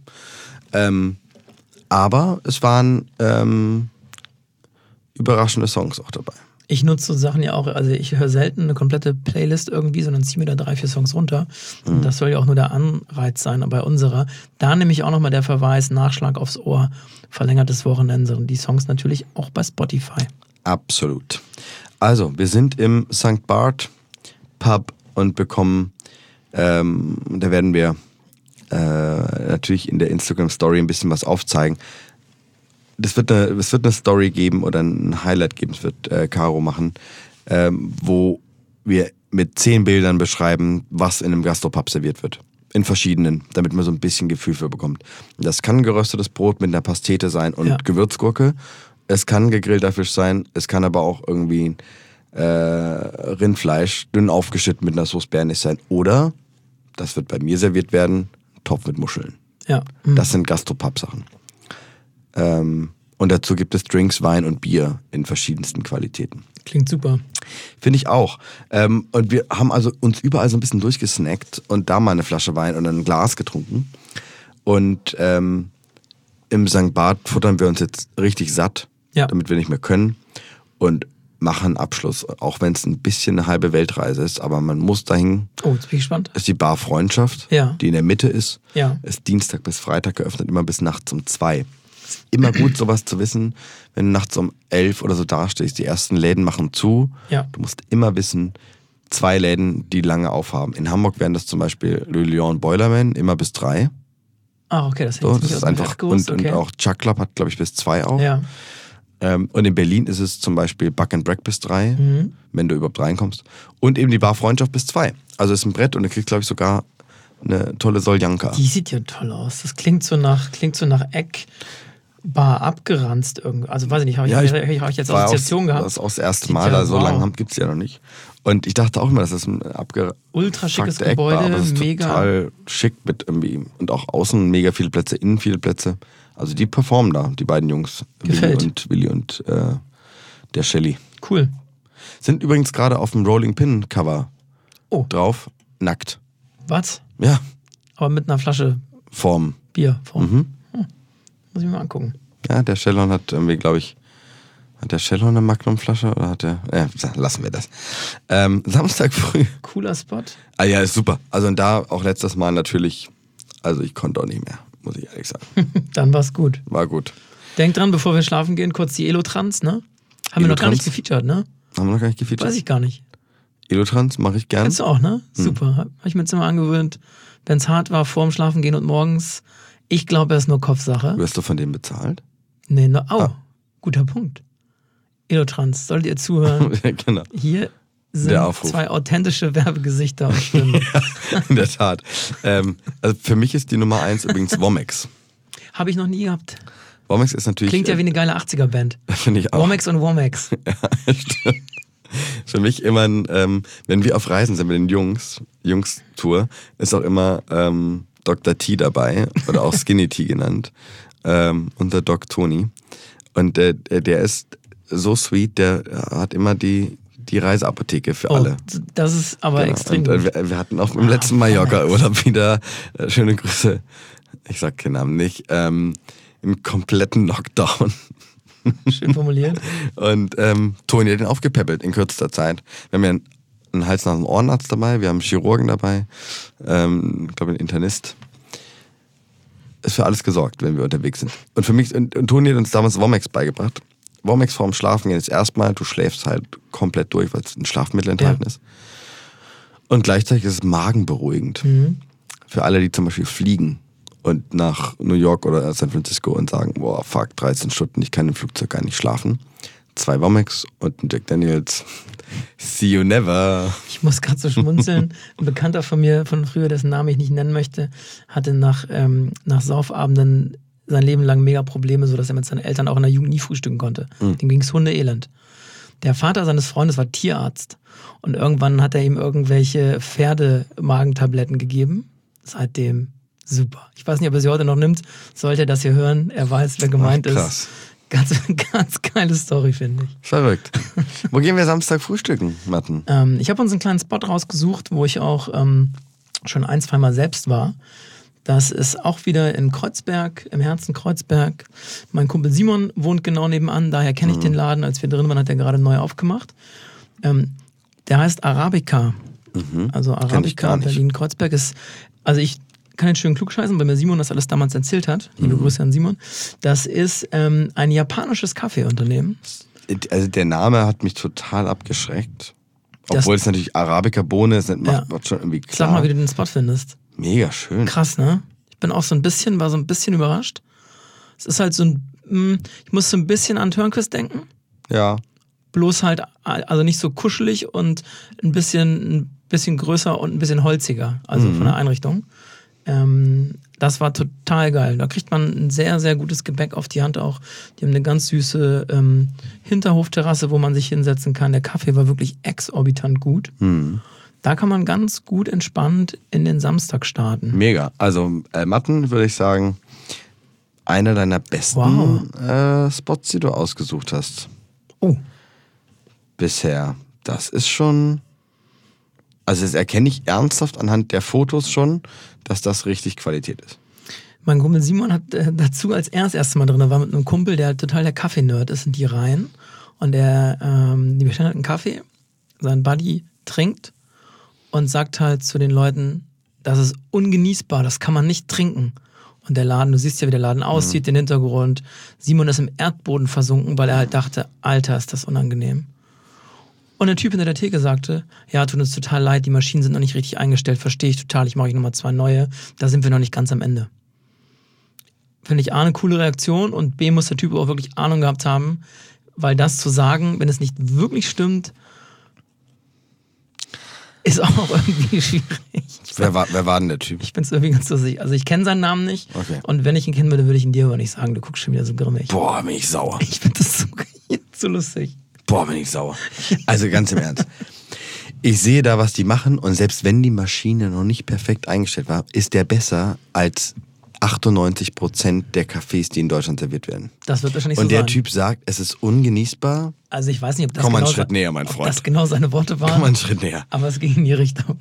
Aber es waren überraschende Songs auch dabei. Ich nutze so Sachen ja auch, also ich höre selten eine komplette Playlist irgendwie, sondern ziehe mir da 3, 4 Songs runter. Und das soll ja auch nur der Anreiz sein bei unserer. Da nämlich auch nochmal der Verweis, Nachschlag aufs Ohr, verlängertes Wochenende und die Songs natürlich auch bei Spotify. Absolut. Also, wir sind im St. Barth Pub und bekommen, da werden wir natürlich in der Instagram-Story ein bisschen was aufzeigen. es wird eine Story geben oder ein Highlight geben, es wird Caro machen, wo wir mit 10 Bildern beschreiben, was in einem Gastropub serviert wird. In verschiedenen, damit man so ein bisschen Gefühl für bekommt. Das kann geröstetes Brot mit einer Pastete sein und Gewürzgurke. Es kann gegrillter Fisch sein, es kann aber auch irgendwie Rindfleisch, dünn aufgeschnitten mit einer Sauce Bernays sein. Oder, das wird bei mir serviert werden, Topf mit Muscheln. Ja. Das sind Gastropub-Sachen. Und dazu gibt es Drinks, Wein und Bier in verschiedensten Qualitäten. Klingt super. Finde ich auch. Und wir haben also uns überall so ein bisschen durchgesnackt und da mal eine Flasche Wein und ein Glas getrunken. Und im St. Barth futtern wir uns jetzt richtig satt, damit wir nicht mehr können. Und machen Abschluss, auch wenn es ein bisschen eine halbe Weltreise ist, aber man muss dahin. Oh, jetzt bin ich gespannt. Ist die Bar Freundschaft, die in der Mitte ist. Ja. Ist Dienstag bis Freitag geöffnet, immer bis nachts um 2. Ist immer gut, sowas zu wissen, wenn du nachts um 11 oder so dastehst. Die ersten Läden machen zu. Ja. Du musst immer wissen, 2 Läden, die lange aufhaben. In Hamburg wären das zum Beispiel Le Lion und Boilerman, immer bis 3. Ah, okay, das So, das ist einfach. Und auch Chuck Club hat, glaube ich, bis 2 auf. Ja. Und in Berlin ist es zum Beispiel Back and Break bis 3, wenn du überhaupt reinkommst. Und eben die Bar Freundschaft bis 2. Also ist ein Brett und du kriegst, glaube ich, sogar eine tolle Soljanka. Die sieht ja toll aus. Das klingt so nach Eckbar abgeranzt irgendwie. Also weiß ich nicht, habe ich jetzt Assoziation gehabt? Das ist auch das erste Mal, so lange gibt es ja noch nicht. Und ich dachte auch immer, das ist ein ultra schickes Eckbar, Gebäude, aber es ist mega total schick mit irgendwie und auch außen mega viele Plätze, innen viele Plätze. Also die performen da, die beiden Jungs. Willi und der Shelly. Cool. Sind übrigens gerade auf dem Rolling Pin Cover drauf, nackt. Was? Ja. Aber mit einer Flasche Bier. Muss ich mir mal angucken. Ja, der Shellhorn hat irgendwie, glaube ich, hat der Shellhorn eine Magnumflasche oder hat der, lassen wir das. Samstag früh. Cooler Spot. Ah ja, ist super. Also und da auch letztes Mal natürlich, also ich konnte auch nicht mehr, muss ich ehrlich sagen. Dann war's gut. War gut. Denk dran, bevor wir schlafen gehen, kurz die Elotrans, ne? Haben wir noch gar nicht gefeatured, ne? Haben wir noch gar nicht gefeatured? Weiß ich gar nicht. Elotrans mache ich gern. Kennst du auch, ne? Super. Habe ich mir jetzt immer angewöhnt, wenn es hart war, vorm Schlafen gehen und morgens. Ich glaube, es ist nur Kopfsache. Wirst du von dem bezahlt? Nee, guter Punkt. Elotrans, solltet ihr zuhören? Ja, genau. Hier sind 2 authentische Werbegesichter und Stimmen. Ja, in der Tat. Also für mich ist die Nummer 1 übrigens Womex. Habe ich noch nie gehabt. Womex ist natürlich... Klingt ja wie eine geile 80er-Band. Finde ich auch. Womex und Womex. Ja, stimmt. Für mich immer, wenn wir auf Reisen sind mit den Jungs-Tour, ist auch immer Dr. T dabei, oder auch Skinny T genannt, unser Doc Toni. Und der ist so sweet, der hat immer die Reiseapotheke für alle. Das ist aber extrem gut. Wir hatten auch im letzten Mallorca-Urlaub wieder, schöne Grüße, ich sag keinen Namen nicht, im kompletten Lockdown. Schön formuliert. Und Toni hat ihn aufgepäppelt in kürzester Zeit. Wir haben ja einen Hals-, Nasen-, Ohrenarzt dabei, wir haben einen Chirurgen dabei, ich glaube einen Internist. Ist für alles gesorgt, wenn wir unterwegs sind. Und für mich, und Toni hat uns damals Womex beigebracht. Womex vorm Schlafengehen ist erstmal, du schläfst halt komplett durch, weil es ein Schlafmittel enthalten ist. Und gleichzeitig ist es magenberuhigend. Für alle, die zum Beispiel fliegen und nach New York oder San Francisco und sagen, boah, fuck, 13 Stunden, ich kann im Flugzeug gar nicht schlafen. 2 Womex und ein Jack Daniels. See you never. Ich muss gerade so schmunzeln. Ein Bekannter von mir von früher, dessen Namen ich nicht nennen möchte, hatte nach Saufabenden sein Leben lang mega Probleme, sodass er mit seinen Eltern auch in der Jugend nie frühstücken konnte. Dem ging es hundeelend. Der Vater seines Freundes war Tierarzt und irgendwann hat er ihm irgendwelche Pferdemagentabletten gegeben. Seitdem super. Ich weiß nicht, ob er sie heute noch nimmt. Sollte er das hier hören, er weiß, wer gemeint ist. Ganz geile Story, finde ich. Verrückt. Wo gehen wir Samstag frühstücken, Matten? Ich habe uns einen kleinen Spot rausgesucht, wo ich auch schon 1-2 Mal selbst war. Das ist auch wieder in Kreuzberg, im Herzen Kreuzberg. Mein Kumpel Simon wohnt genau nebenan, daher kenne ich den Laden. Als wir drin waren, hat er gerade neu aufgemacht. Der heißt Arabica. Also Arabica Berlin-Kreuzberg ist, also ich kann jetzt schön klugscheißen, weil mir Simon das alles damals erzählt hat. Liebe Grüße an Simon. Das ist ein japanisches Kaffeeunternehmen. Also der Name hat mich total abgeschreckt. Obwohl es natürlich Arabica-Bohne ist, macht schon irgendwie klar. Sag mal, wie du den Spot findest. Mega schön. Krass, ne? Ich bin auch war so ein bisschen überrascht. Es ist halt so ein Ich musste ein bisschen an Turnquist denken. Ja. Bloß halt, also nicht so kuschelig und ein bisschen größer und ein bisschen holziger, also von der Einrichtung. Das war total geil. Da kriegt man ein sehr, sehr gutes Gebäck auf die Hand auch. Die haben eine ganz süße Hinterhofterrasse, wo man sich hinsetzen kann. Der Kaffee war wirklich exorbitant gut. Da kann man ganz gut entspannt in den Samstag starten. Mega. Also Matten, würde ich sagen, einer deiner besten Spots, die du ausgesucht hast. Oh. Bisher. Das ist schon... Also das erkenne ich ernsthaft anhand der Fotos schon, dass das richtig Qualität ist. Mein Kumpel Simon hat dazu, als er das erste Mal drin war, mit einem Kumpel, der total der Kaffee-Nerd ist, in die rein. Und die bestellen halt einen Kaffee, sein Buddy trinkt und sagt halt zu den Leuten, das ist ungenießbar, das kann man nicht trinken. Und der Laden, du siehst ja, wie der Laden aussieht, den Hintergrund. Simon ist im Erdboden versunken, weil er halt dachte, Alter, ist das unangenehm. Und der Typ hinter der Theke sagte, ja, tut uns total leid, die Maschinen sind noch nicht richtig eingestellt, verstehe ich total, ich mache nochmal 2 neue, da sind wir noch nicht ganz am Ende. Finde ich A, eine coole Reaktion und B, muss der Typ auch wirklich Ahnung gehabt haben, weil das zu sagen, wenn es nicht wirklich stimmt, ist auch irgendwie schwierig. Wer war denn der Typ? Ich bin es irgendwie ganz so sicher. Also ich kenne seinen Namen nicht und wenn ich ihn kennen würde, würde ich ihn dir aber nicht sagen, du guckst schon wieder so grimmig. Boah, bin ich sauer. Ich finde das so lustig. Boah, bin ich sauer. Also ganz im Ernst. Ich sehe da, was die machen und selbst wenn die Maschine noch nicht perfekt eingestellt war, ist der besser als 98% der Cafés, die in Deutschland serviert werden. Das wird wahrscheinlich so sein. Und der Typ sagt, es ist ungenießbar. Also ich weiß nicht, ob das, Komm mal einen Schritt näher, mein Freund. Das genau seine Worte waren. Komm mal einen Schritt näher. Aber es ging in die Richtung.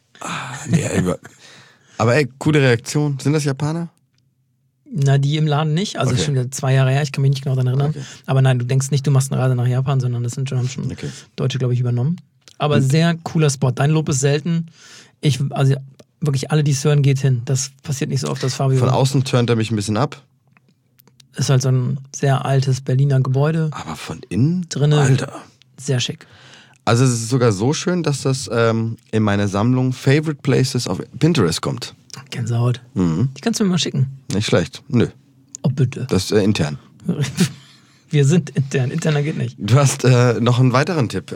Aber ey, coole Reaktion. Sind das Japaner? Na, die im Laden nicht. Also schon wieder 2 Jahre her, ich kann mich nicht genau daran erinnern. Okay. Aber nein, du denkst nicht, du machst eine Reise nach Japan, sondern das haben schon Deutsche, glaube ich, übernommen. Aber sehr cooler Spot. Dein Lob ist selten. Also wirklich alle, die es hören, geht hin. Das passiert nicht so oft, dass Fabio... Von außen turnt er mich ein bisschen ab. Ist halt so ein sehr altes Berliner Gebäude. Aber von innen? Drinnen. Alter. Sehr schick. Also es ist sogar so schön, dass das in meine Sammlung Favorite Places auf Pinterest kommt. Gänsehaut. Die kannst du mir mal schicken. Nicht schlecht. Nö. Oh, bitte. Das ist intern. Wir sind intern. Interner geht nicht. Du hast noch einen weiteren Tipp,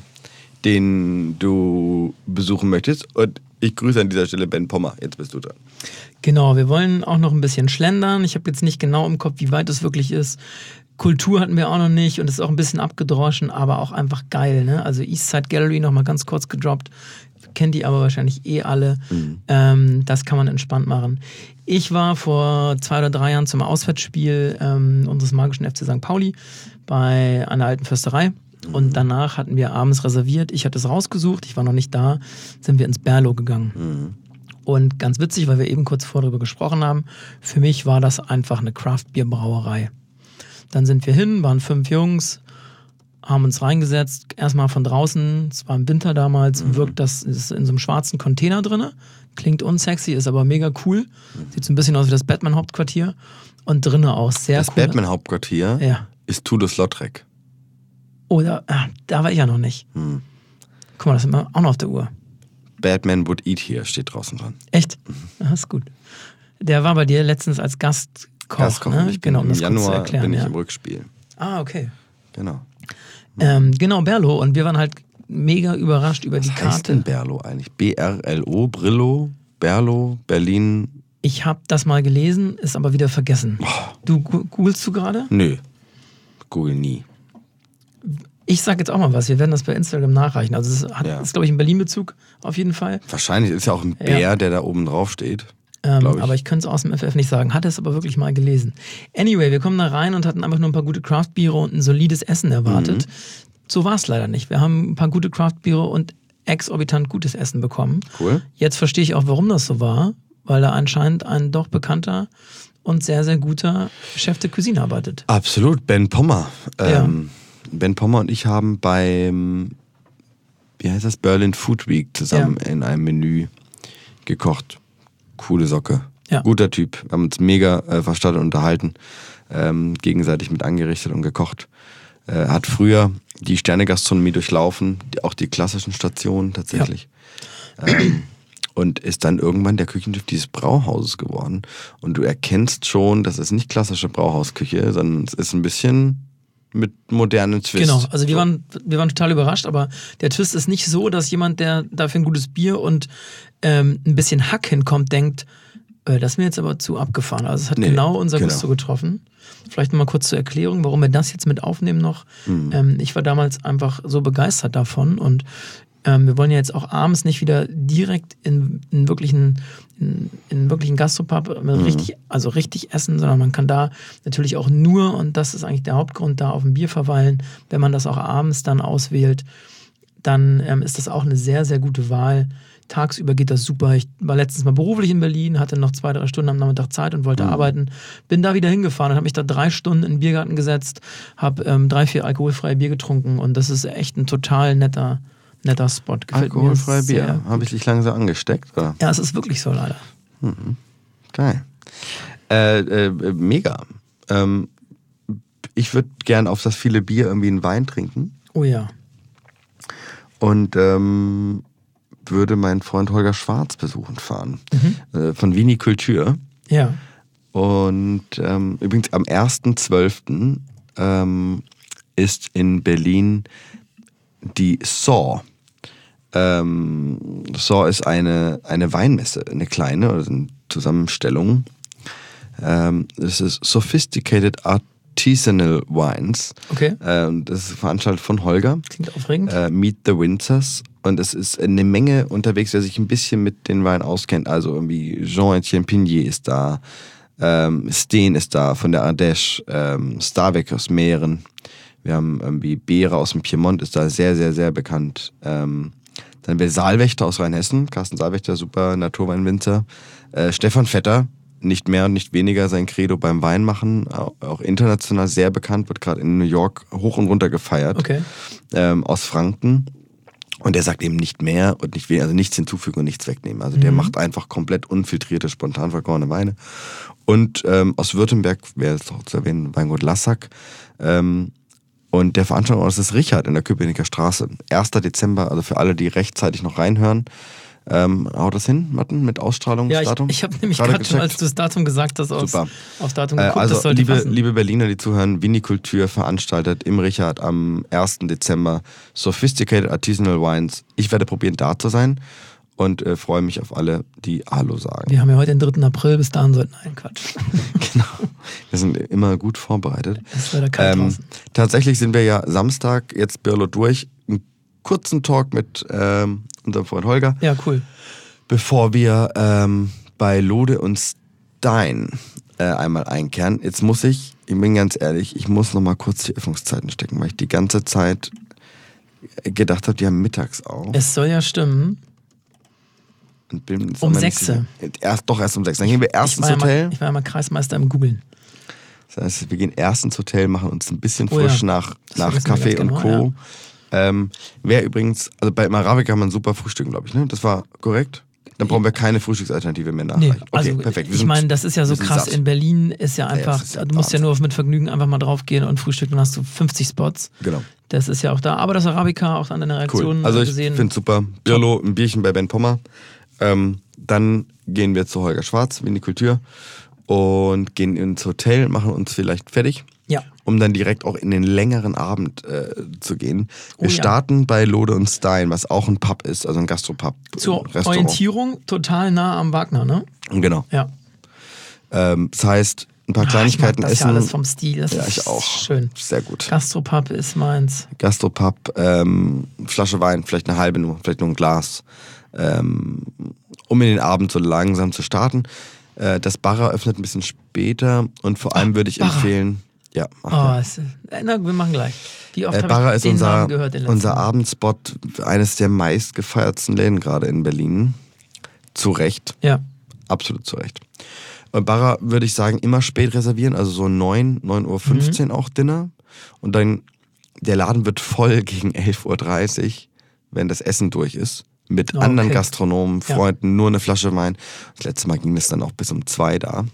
den du besuchen möchtest. Und ich grüße an dieser Stelle Ben Pommer. Jetzt bist du dran. Genau, wir wollen auch noch ein bisschen schlendern. Ich habe jetzt nicht genau im Kopf, wie weit es wirklich ist. Kultur hatten wir auch noch nicht und ist auch ein bisschen abgedroschen, aber auch einfach geil. Ne? Also Eastside Gallery noch mal ganz kurz gedroppt. Kennt die aber wahrscheinlich alle. Das kann man entspannt machen. Ich war vor 2 oder 3 Jahren zum Auswärtsspiel unseres magischen FC St. Pauli bei einer alten Försterei. Und danach hatten wir abends reserviert. Ich hatte es rausgesucht, ich war noch nicht da. Sind wir ins Berlo gegangen. Und ganz witzig, weil wir eben kurz vorher darüber gesprochen haben, für mich war das einfach eine Craft-Bier-Brauerei. Dann sind wir hin, waren 5 Jungs, haben uns reingesetzt, erstmal von draußen, es war im Winter damals, wirkt das, ist in so einem schwarzen Container drin, klingt unsexy, ist aber mega cool, sieht so ein bisschen aus wie das Batman-Hauptquartier und drinnen auch sehr cool. Das Batman-Hauptquartier ist Toulouse-Lautrec. Oh, da war ich ja noch nicht. Guck mal, das ist immer auch noch auf der Uhr. Batman would eat here, steht draußen dran. Echt? Das ist gut. Der war bei dir letztens als Gastkoch, ne? Ich bin im Januar bin ich im Rückspiel. Ah, okay. Genau. Genau, Berlo. Und wir waren halt mega überrascht über die Karte. Was heißt denn Berlo eigentlich? B-R-L-O, Brillo, Berlo, Berlin? Ich habe das mal gelesen, ist aber wieder vergessen. Du googelst du gerade? Nö, google nie. Ich sag jetzt auch mal was, wir werden das bei Instagram nachreichen. Also es ist, glaube ich, ein Berlin-Bezug auf jeden Fall. Wahrscheinlich ist ja auch ein Bär, der da oben drauf steht. Aber ich könnte es aus dem FF nicht sagen. Hatte es aber wirklich mal gelesen. Anyway, wir kommen da rein und hatten einfach nur ein paar gute Craft-Biere und ein solides Essen erwartet. So war es leider nicht. Wir haben ein paar gute Craft-Biere und exorbitant gutes Essen bekommen. Cool. Jetzt verstehe ich auch, warum das so war, weil da anscheinend ein doch bekannter und sehr, sehr guter Chef de Cuisine arbeitet. Absolut, Ben Pommer. Ben Pommer und ich haben beim, Berlin Food Week zusammen in einem Menü gekocht. Coole Socke. Ja. Guter Typ. Wir haben uns mega verstanden und unterhalten. Gegenseitig mit angerichtet und gekocht. Hat früher die Sterne-Gastronomie durchlaufen. Auch die klassischen Stationen tatsächlich. und ist dann irgendwann der Küchenchef dieses Brauhauses geworden. Und du erkennst schon, das ist nicht klassische Brauhausküche, sondern es ist ein bisschen mit modernen Twist. Genau, also wir waren total überrascht, aber der Twist ist nicht so, dass jemand, der dafür ein gutes Bier und ein bisschen Hack hinkommt, denkt, das ist mir jetzt aber zu abgefahren. Also es hat genau unser Gusto getroffen. Vielleicht nochmal kurz zur Erklärung, warum wir das jetzt mit aufnehmen noch. Ich war damals einfach so begeistert davon und wir wollen ja jetzt auch abends nicht wieder direkt in wirklichen Gastropub richtig essen, sondern man kann da natürlich auch nur, und das ist eigentlich der Hauptgrund, da auf dem Bier verweilen. Wenn man das auch abends dann auswählt, dann ist das auch eine sehr, sehr gute Wahl. Tagsüber geht das super. Ich war letztens mal beruflich in Berlin, hatte noch 2-3 Stunden am Nachmittag Zeit und wollte arbeiten. Bin da wieder hingefahren und habe mich da 3 Stunden in den Biergarten gesetzt, habe 3-4 alkoholfreie Bier getrunken und das ist echt ein total netter Spot. Gefällt Alkoholfreie mir Bier. Habe ich dich langsam angesteckt? Oder? Ja, es ist wirklich so, leider. Geil. Mega. Ich würde gern auf das viele Bier irgendwie einen Wein trinken. Oh ja. Und würde meinen Freund Holger Schwarz besuchen fahren. Von Viniculture. Ja. Und übrigens am 1.12. Ist in Berlin die SAW. SAW ist eine Weinmesse, eine kleine, oder eine Zusammenstellung. Es ist Sophisticated Artisanal Wines. Okay. Das ist veranstaltet von Holger. Klingt aufregend. Meet the Winzers. Und es ist eine Menge unterwegs, wer sich ein bisschen mit den Weinen auskennt. Also irgendwie Jean-Etienne Pinier ist da, Steen ist da von der Ardèche, Starbeck aus Mähren. Wir haben irgendwie Beere aus dem Piemont, ist da sehr, sehr, sehr bekannt. Dann wäre Saalwächter aus Rheinhessen, Carsten Saalwächter, super Naturweinwinzer. Stefan Vetter, nicht mehr und nicht weniger sein Credo beim Weinmachen, auch international sehr bekannt, wird gerade in New York hoch und runter gefeiert. Okay. Aus Franken. Und der sagt eben nicht mehr und nicht weniger, also nichts hinzufügen und nichts wegnehmen. Also der macht einfach komplett unfiltrierte, spontan vergorene Weine. Und aus Württemberg, wäre es auch zu erwähnen, Weingut Lassack. Und der Veranstalter ist Richard in der Köpenicker Straße. 1. Dezember, also für alle, die rechtzeitig noch reinhören. Haut das hin, Matten, mit Ausstrahlungsdatum? Ja, ich habe nämlich gerade schon, als du das Datum gesagt hast, aufs Datum geguckt. Also das sollte passen. liebe Berliner, die zuhören, Viniculture veranstaltet im Richard am 1. Dezember Sophisticated Artisanal Wines. Ich werde probieren, da zu sein und freue mich auf alle, die Hallo sagen. Wir haben ja heute den 3. April, bis dahin sollten... Nein, Quatsch. Genau, wir sind immer gut vorbereitet. Es ist leider kalt draußen. Tatsächlich sind wir ja Samstag jetzt Birlo durch. Einen kurzen Talk mit unserem Freund Holger. Ja, cool. Bevor wir bei Lode und Stein einmal einkehren. Jetzt muss ich bin ganz ehrlich, ich muss noch mal kurz die Öffnungszeiten stecken, weil ich die ganze Zeit gedacht habe, die haben mittags auf. Es soll ja stimmen. Und bin Um 6. Erst um 6. Dann gehen wir erst ins Hotel. Ich war ja mal Kreismeister im Googlen. Das heißt, wir gehen erst ins Hotel, machen uns ein bisschen frisch nach Kaffee und Co. Ja. Wer übrigens, also bei Maravik kann man super frühstücken, glaube ich, ne? Das war korrekt? Dann brauchen wir keine Frühstücksalternative mehr nachreichen. Nee, okay, also perfekt. Ich meine, das ist ja so krass. satt. In Berlin ist ja einfach, das ist ja du musst ja Wahnsinn. nur mit Vergnügen einfach mal draufgehen und frühstücken, dann hast du 50 Spots. Genau. Das ist ja auch da. Aber das Arabica, auch an deiner Reaktion Cool. Also ich gesehen. finde super. Birlo, ein Bierchen bei Ben Pommer. Dann gehen wir zu Holger Schwarz, Viniculture, und gehen ins Hotel, machen uns vielleicht fertig. Ja. Um dann direkt auch in den längeren Abend zu gehen. Wir ja. starten bei Lode und Stein, was auch ein Pub ist, also ein Gastropub. Zur Restaurant. Orientierung total nah am Wagner, ne? Genau. Ja. Das heißt, ein paar Kleinigkeiten ich mag das essen. Ja, alles vom Stil. Das Ja, ist ich auch. Schön. Sehr gut. Gastropub ist meins. Gastropub, Flasche Wein, vielleicht eine halbe nur, vielleicht nur ein Glas, um in den Abend so langsam zu starten. Das Barra öffnet ein bisschen später und vor allem würde ich Barra. empfehlen, ja, wir machen gleich. Wie oft Barra habe ich ist den Namen gehört? unser Abendspot, eines der meistgefeiertsten Läden gerade in Berlin. Zu Recht. Ja. Absolut zu Recht. Und Barra würde ich sagen, immer spät reservieren, also so 9:15 Uhr auch Dinner. Und dann, der Laden wird voll gegen 11:30 Uhr, wenn das Essen durch ist. Mit anderen Gastronomen, Freunden, nur eine Flasche Wein. Das letzte Mal ging es dann auch bis um 2 da.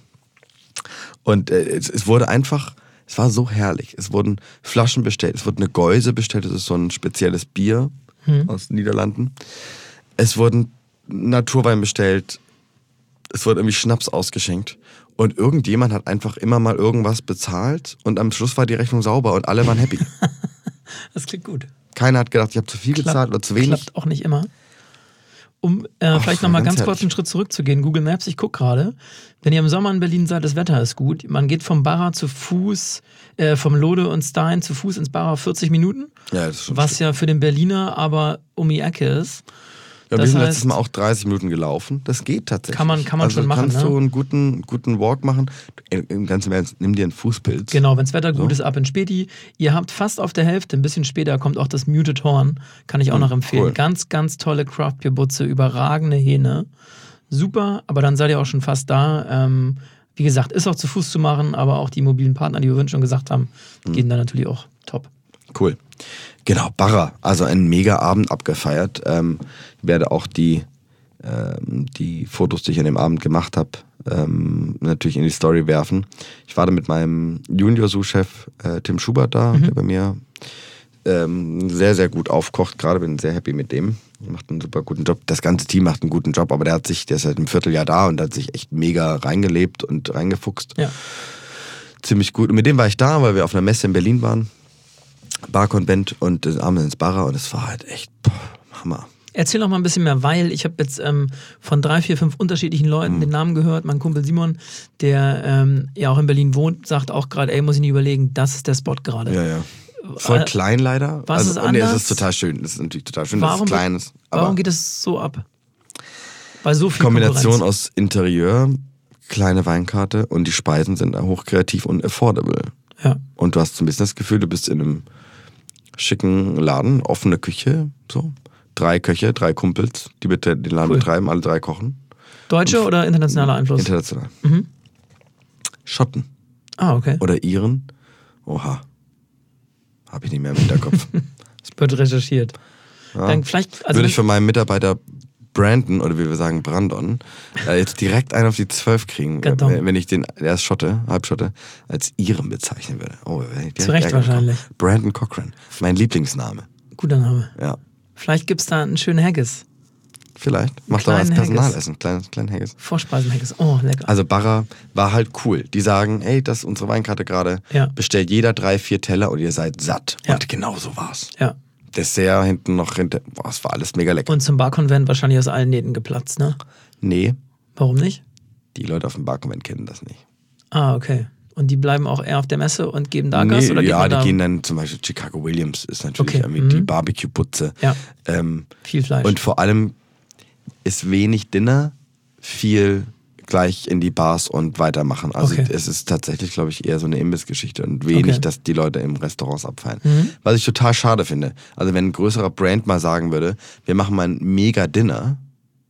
Und es wurde einfach, es war so herrlich. Es wurden Flaschen bestellt, es wurde eine Geuse bestellt, das ist so ein spezielles Bier aus den Niederlanden. Es wurden Naturwein bestellt, es wurde irgendwie Schnaps ausgeschenkt und irgendjemand hat einfach immer mal irgendwas bezahlt und am Schluss war die Rechnung sauber und alle waren happy. Das klingt gut. Keiner hat gedacht, ich habe zu viel gezahlt oder zu wenig. Klappt auch nicht immer. Um vielleicht nochmal ganz kurz einen Schritt zurückzugehen. Google Maps, ich gucke gerade. Wenn ihr im Sommer in Berlin seid, das Wetter ist gut. Man geht vom Barra zu Fuß, vom Lode und Stein zu Fuß ins Barra 40 Minuten. Ja, das ist schon was ja für den Berliner aber um die Ecke ist. Ja, wir sind letztes Mal auch 30 Minuten gelaufen. Das geht tatsächlich. Kann man schon machen. Kannst du einen guten Walk machen. Ganz im Ernst, nimm dir einen Fußpilz. Genau, wenn das Wetter gut ist, ab in Späti. Ihr habt fast auf der Hälfte, ein bisschen später, kommt auch das Muted Horn. Kann ich auch noch empfehlen. Cool. Ganz, ganz tolle Craft-Bier-Butze, überragende Hähne. Super, aber dann seid ihr auch schon fast da. Wie gesagt, ist auch zu Fuß zu machen, aber auch die mobilen Partner, die wir vorhin schon gesagt haben, gehen da natürlich auch top. Cool. Genau, Barra, also einen Mega-Abend abgefeiert. Ich werde auch die Fotos, die ich an dem Abend gemacht habe, natürlich in die Story werfen. Ich war da mit meinem Junior-Sous-Chef Tim Schubert da, der bei mir sehr, sehr gut aufkocht. Gerade bin sehr happy mit dem. Er macht einen super guten Job. Das ganze Team macht einen guten Job, aber der ist seit einem Vierteljahr da und hat sich echt mega reingelebt und reingefuchst. Ja. Ziemlich gut. Und mit dem war ich da, weil wir auf einer Messe in Berlin waren. Barkonvent und abends ins Barra und es war halt echt Hammer. Erzähl noch mal ein bisschen mehr, weil ich habe jetzt von 3, 4, 5 unterschiedlichen Leuten den Namen gehört. Mein Kumpel Simon, der ja auch in Berlin wohnt, sagt auch gerade, ey, muss ich nicht überlegen, das ist der Spot gerade. Ja, ja. Voll klein leider. Was ist anders? Es ist total schön. Es ist natürlich total schön, dass es klein ist. Warum geht es so ab? Weil so viel Kombination Konkurrenz. aus Interieur, kleine Weinkarte und die Speisen sind hochkreativ und affordable. Ja. Und du hast so ein bisschen das Gefühl, du bist in einem schicken Laden, offene Küche, so. 3 Köche, 3 Kumpels, die bitte den Laden betreiben, alle 3 kochen. Deutsche oder internationaler Einfluss? International. Schotten. Ah, okay. Oder Iren. Oha. Habe ich nicht mehr im Hinterkopf. Wird recherchiert. Ja. Dann vielleicht, würde ich von meinem Mitarbeiter Brandon, oder wie wir sagen Brandon, jetzt direkt einen auf die 12 kriegen, wenn ich den, der ist Schotte, Halbschotte, als Iren bezeichnen würde. Oh, zu Recht wahrscheinlich. Brandon Cochran, mein Lieblingsname. Guter Name. Ja. Vielleicht gibt es da einen schönen Haggis. Vielleicht. Mach doch mal das Personalessen. Kleinen Haggis. Vorspeisen-Haggis. Oh, lecker. Also Barra war halt cool. Die sagen, ey, das ist unsere Weinkarte gerade. Ja. Bestellt jeder 3, 4 Teller und ihr seid satt. Ja. Und genau so war's. Ja. Dessert hinten noch. Boah, es war alles mega lecker. Und zum Barkonvent wahrscheinlich aus allen Nähten geplatzt, ne? Nee. Warum nicht? Die Leute auf dem Barkonvent kennen das nicht. Ah, okay. Und die bleiben auch eher auf der Messe und geben da Gas? Oder ja, die gehen dann zum Beispiel Chicago Williams, ist natürlich irgendwie die Barbecue-Putze. Ja. Viel Fleisch. Und vor allem ist wenig Dinner, viel gleich in die Bars und weitermachen. Also es ist tatsächlich, glaube ich, eher so eine Imbissgeschichte und wenig, dass die Leute im Restaurants abfeiern. Was ich total schade finde. Also wenn ein größerer Brand mal sagen würde, wir machen mal ein Mega-Dinner,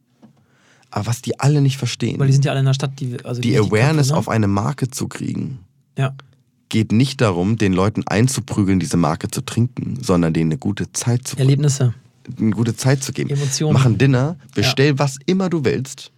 aber was die alle nicht verstehen. Weil die sind ja alle in der Stadt. Die Awareness Köpfe, ne? auf eine Marke zu kriegen, ja. geht nicht darum, den Leuten einzuprügeln, diese Marke zu trinken, sondern denen eine gute Zeit zu geben. Erlebnisse. Eine gute Zeit zu geben. Emotionen. Mach ein Dinner, bestell was immer du willst.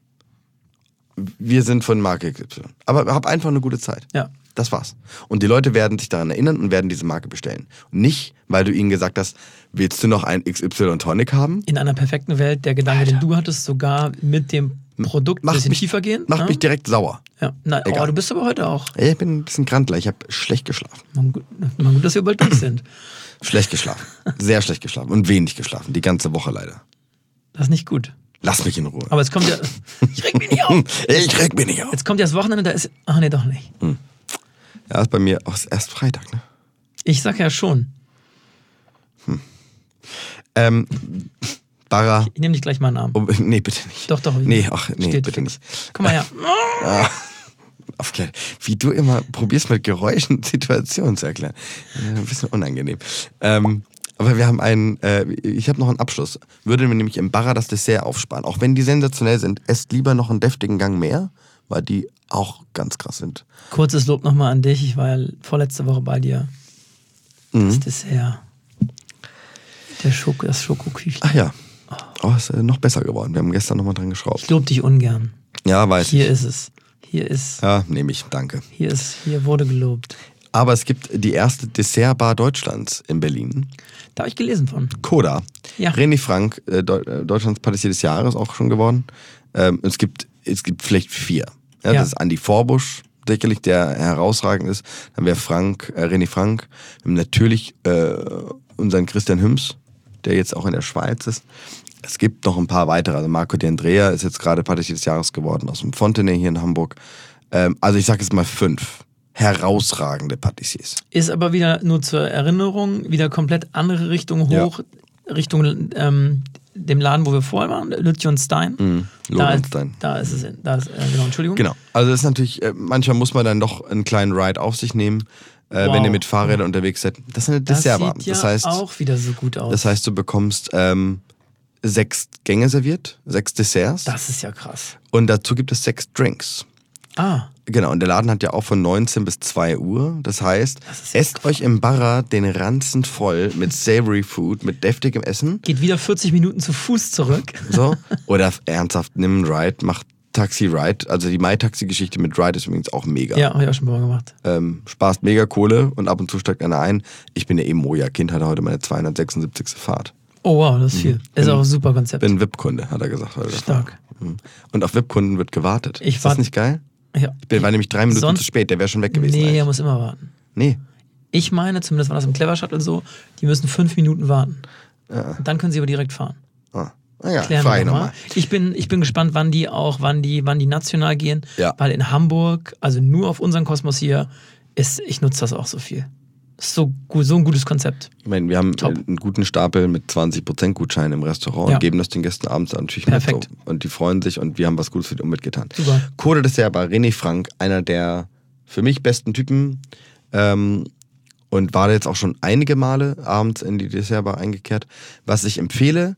Wir sind von Marke XY. Aber hab einfach eine gute Zeit. Ja. Das war's. Und die Leute werden sich daran erinnern und werden diese Marke bestellen. Und nicht, weil du ihnen gesagt hast, willst du noch ein XY Tonic haben? In einer perfekten Welt, der Gedanke, den du hattest, sogar mit dem Produkt ein bisschen tiefer gehen. Macht mich direkt sauer. Ja. Du bist aber heute auch. Ich bin ein bisschen Grantler, ich habe schlecht geschlafen. Gut, dass wir bald durch sind. Schlecht geschlafen. Sehr schlecht geschlafen. Und wenig geschlafen. Die ganze Woche leider. Das ist nicht gut. Lass mich in Ruhe. Aber es kommt ja... Ich reg mich nicht auf. Ich reg mich nicht auf. Jetzt kommt ja das Wochenende, da ist... Ach nee, doch nicht. Ja, ist bei mir auch erst Freitag, ne? Ich sag ja schon. Barra. Ich nehme dich gleich mal einen Arm. Oh, nee, bitte nicht. Doch. Nee, bitte fix. nicht. Komm mal her. Wie du immer probierst, mit Geräuschen Situationen zu erklären. Ein bisschen unangenehm. Aber wir haben ich habe noch einen Abschluss. Würde mir nämlich im Barra das Dessert aufsparen. Auch wenn die sensationell sind, esst lieber noch einen deftigen Gang mehr, weil die auch ganz krass sind. Kurzes Lob nochmal an dich. Ich war ja vorletzte Woche bei dir. Das Dessert. Das Schokoküchlein. Ach ja. Ist noch besser geworden. Wir haben gestern nochmal dran geschraubt. Ich lobe dich ungern. Ja, weiß ich. Hier ist es. Ja, nehme ich. Danke. Hier wurde gelobt. Aber es gibt die erste Dessertbar Deutschlands in Berlin. Da habe ich gelesen von. Coda. Ja. René Frank, Deutschlands Patissier des Jahres auch schon geworden. Es gibt vielleicht 4. Ja, Ja. Das ist Andi Vorbusch, sicherlich, der herausragend ist. Dann wäre René Frank. Wir haben natürlich unseren Christian Hüms, der jetzt auch in der Schweiz ist. Es gibt noch ein paar weitere. Also Marco De Andrea ist jetzt gerade Patissier des Jahres geworden aus dem Fontenay hier in Hamburg. Also ich sage jetzt mal 5 herausragende Patissiers. Ist aber wieder nur zur Erinnerung, wieder komplett andere Richtung hoch, Richtung dem Laden, wo wir vorher waren, Lütje und Stein. Lodenstein. Da ist es, genau, Entschuldigung. Genau. Also das ist natürlich, manchmal muss man dann doch einen kleinen Ride auf sich nehmen, wenn ihr mit Fahrrädern unterwegs seid. Das ist eine Das Dessertbar. sieht ja auch wieder so gut aus. Das heißt, du bekommst 6 Gänge serviert, 6 Desserts. Das ist ja krass. Und dazu gibt es 6 Drinks. Ah, Genau, und der Laden hat ja auch von 19 bis 2 Uhr. Das heißt, esst euch im Barra den Ranzen voll mit Savory Food, mit deftigem Essen. geht wieder 40 Minuten zu Fuß zurück. So. Oder ernsthaft, nimm einen Ride, mach Taxi-Ride. Also die My-Taxi-Geschichte mit Ride ist übrigens auch mega. Ja, habe ich auch schon mal gemacht. Sparst mega Kohle und ab und zu steigt einer ein. Ich bin ja eben Moja-Kind, hatte heute meine 276. Fahrt. Oh wow, das ist viel. Ist auch ein super Konzept. Bin VIP-Kunde, hat er gesagt. Heute. Stark. Und auf VIP-Kunden wird gewartet. Ich ist das wart- nicht geil? Ja. Ich war nämlich 3 Minuten Sonst- zu spät, der wäre schon weg gewesen. Nee, eigentlich. er muss immer warten. Nee. Ich meine, zumindest war das im Clever Shuttle so, die müssen 5 Minuten warten. Und dann können sie aber direkt fahren. Ja, Klären frage wir ich nochmal. nochmal. Ich bin gespannt, wann die national gehen. Ja. Weil in Hamburg, also nur auf unseren Kosmos hier, ich nutze das auch so viel. Das ist so ein gutes Konzept. Ich meine, wir haben Top. einen guten Stapel mit 20% Gutschein im Restaurant Ja. und geben das den Gästen abends natürlich Perfekt. mit so. Und die freuen sich und wir haben was Gutes für die Umwelt getan. Super. Coda Dessertbar, René Frank, einer der für mich besten Typen und war jetzt auch schon einige Male abends in die Dessertbar eingekehrt. Was ich empfehle,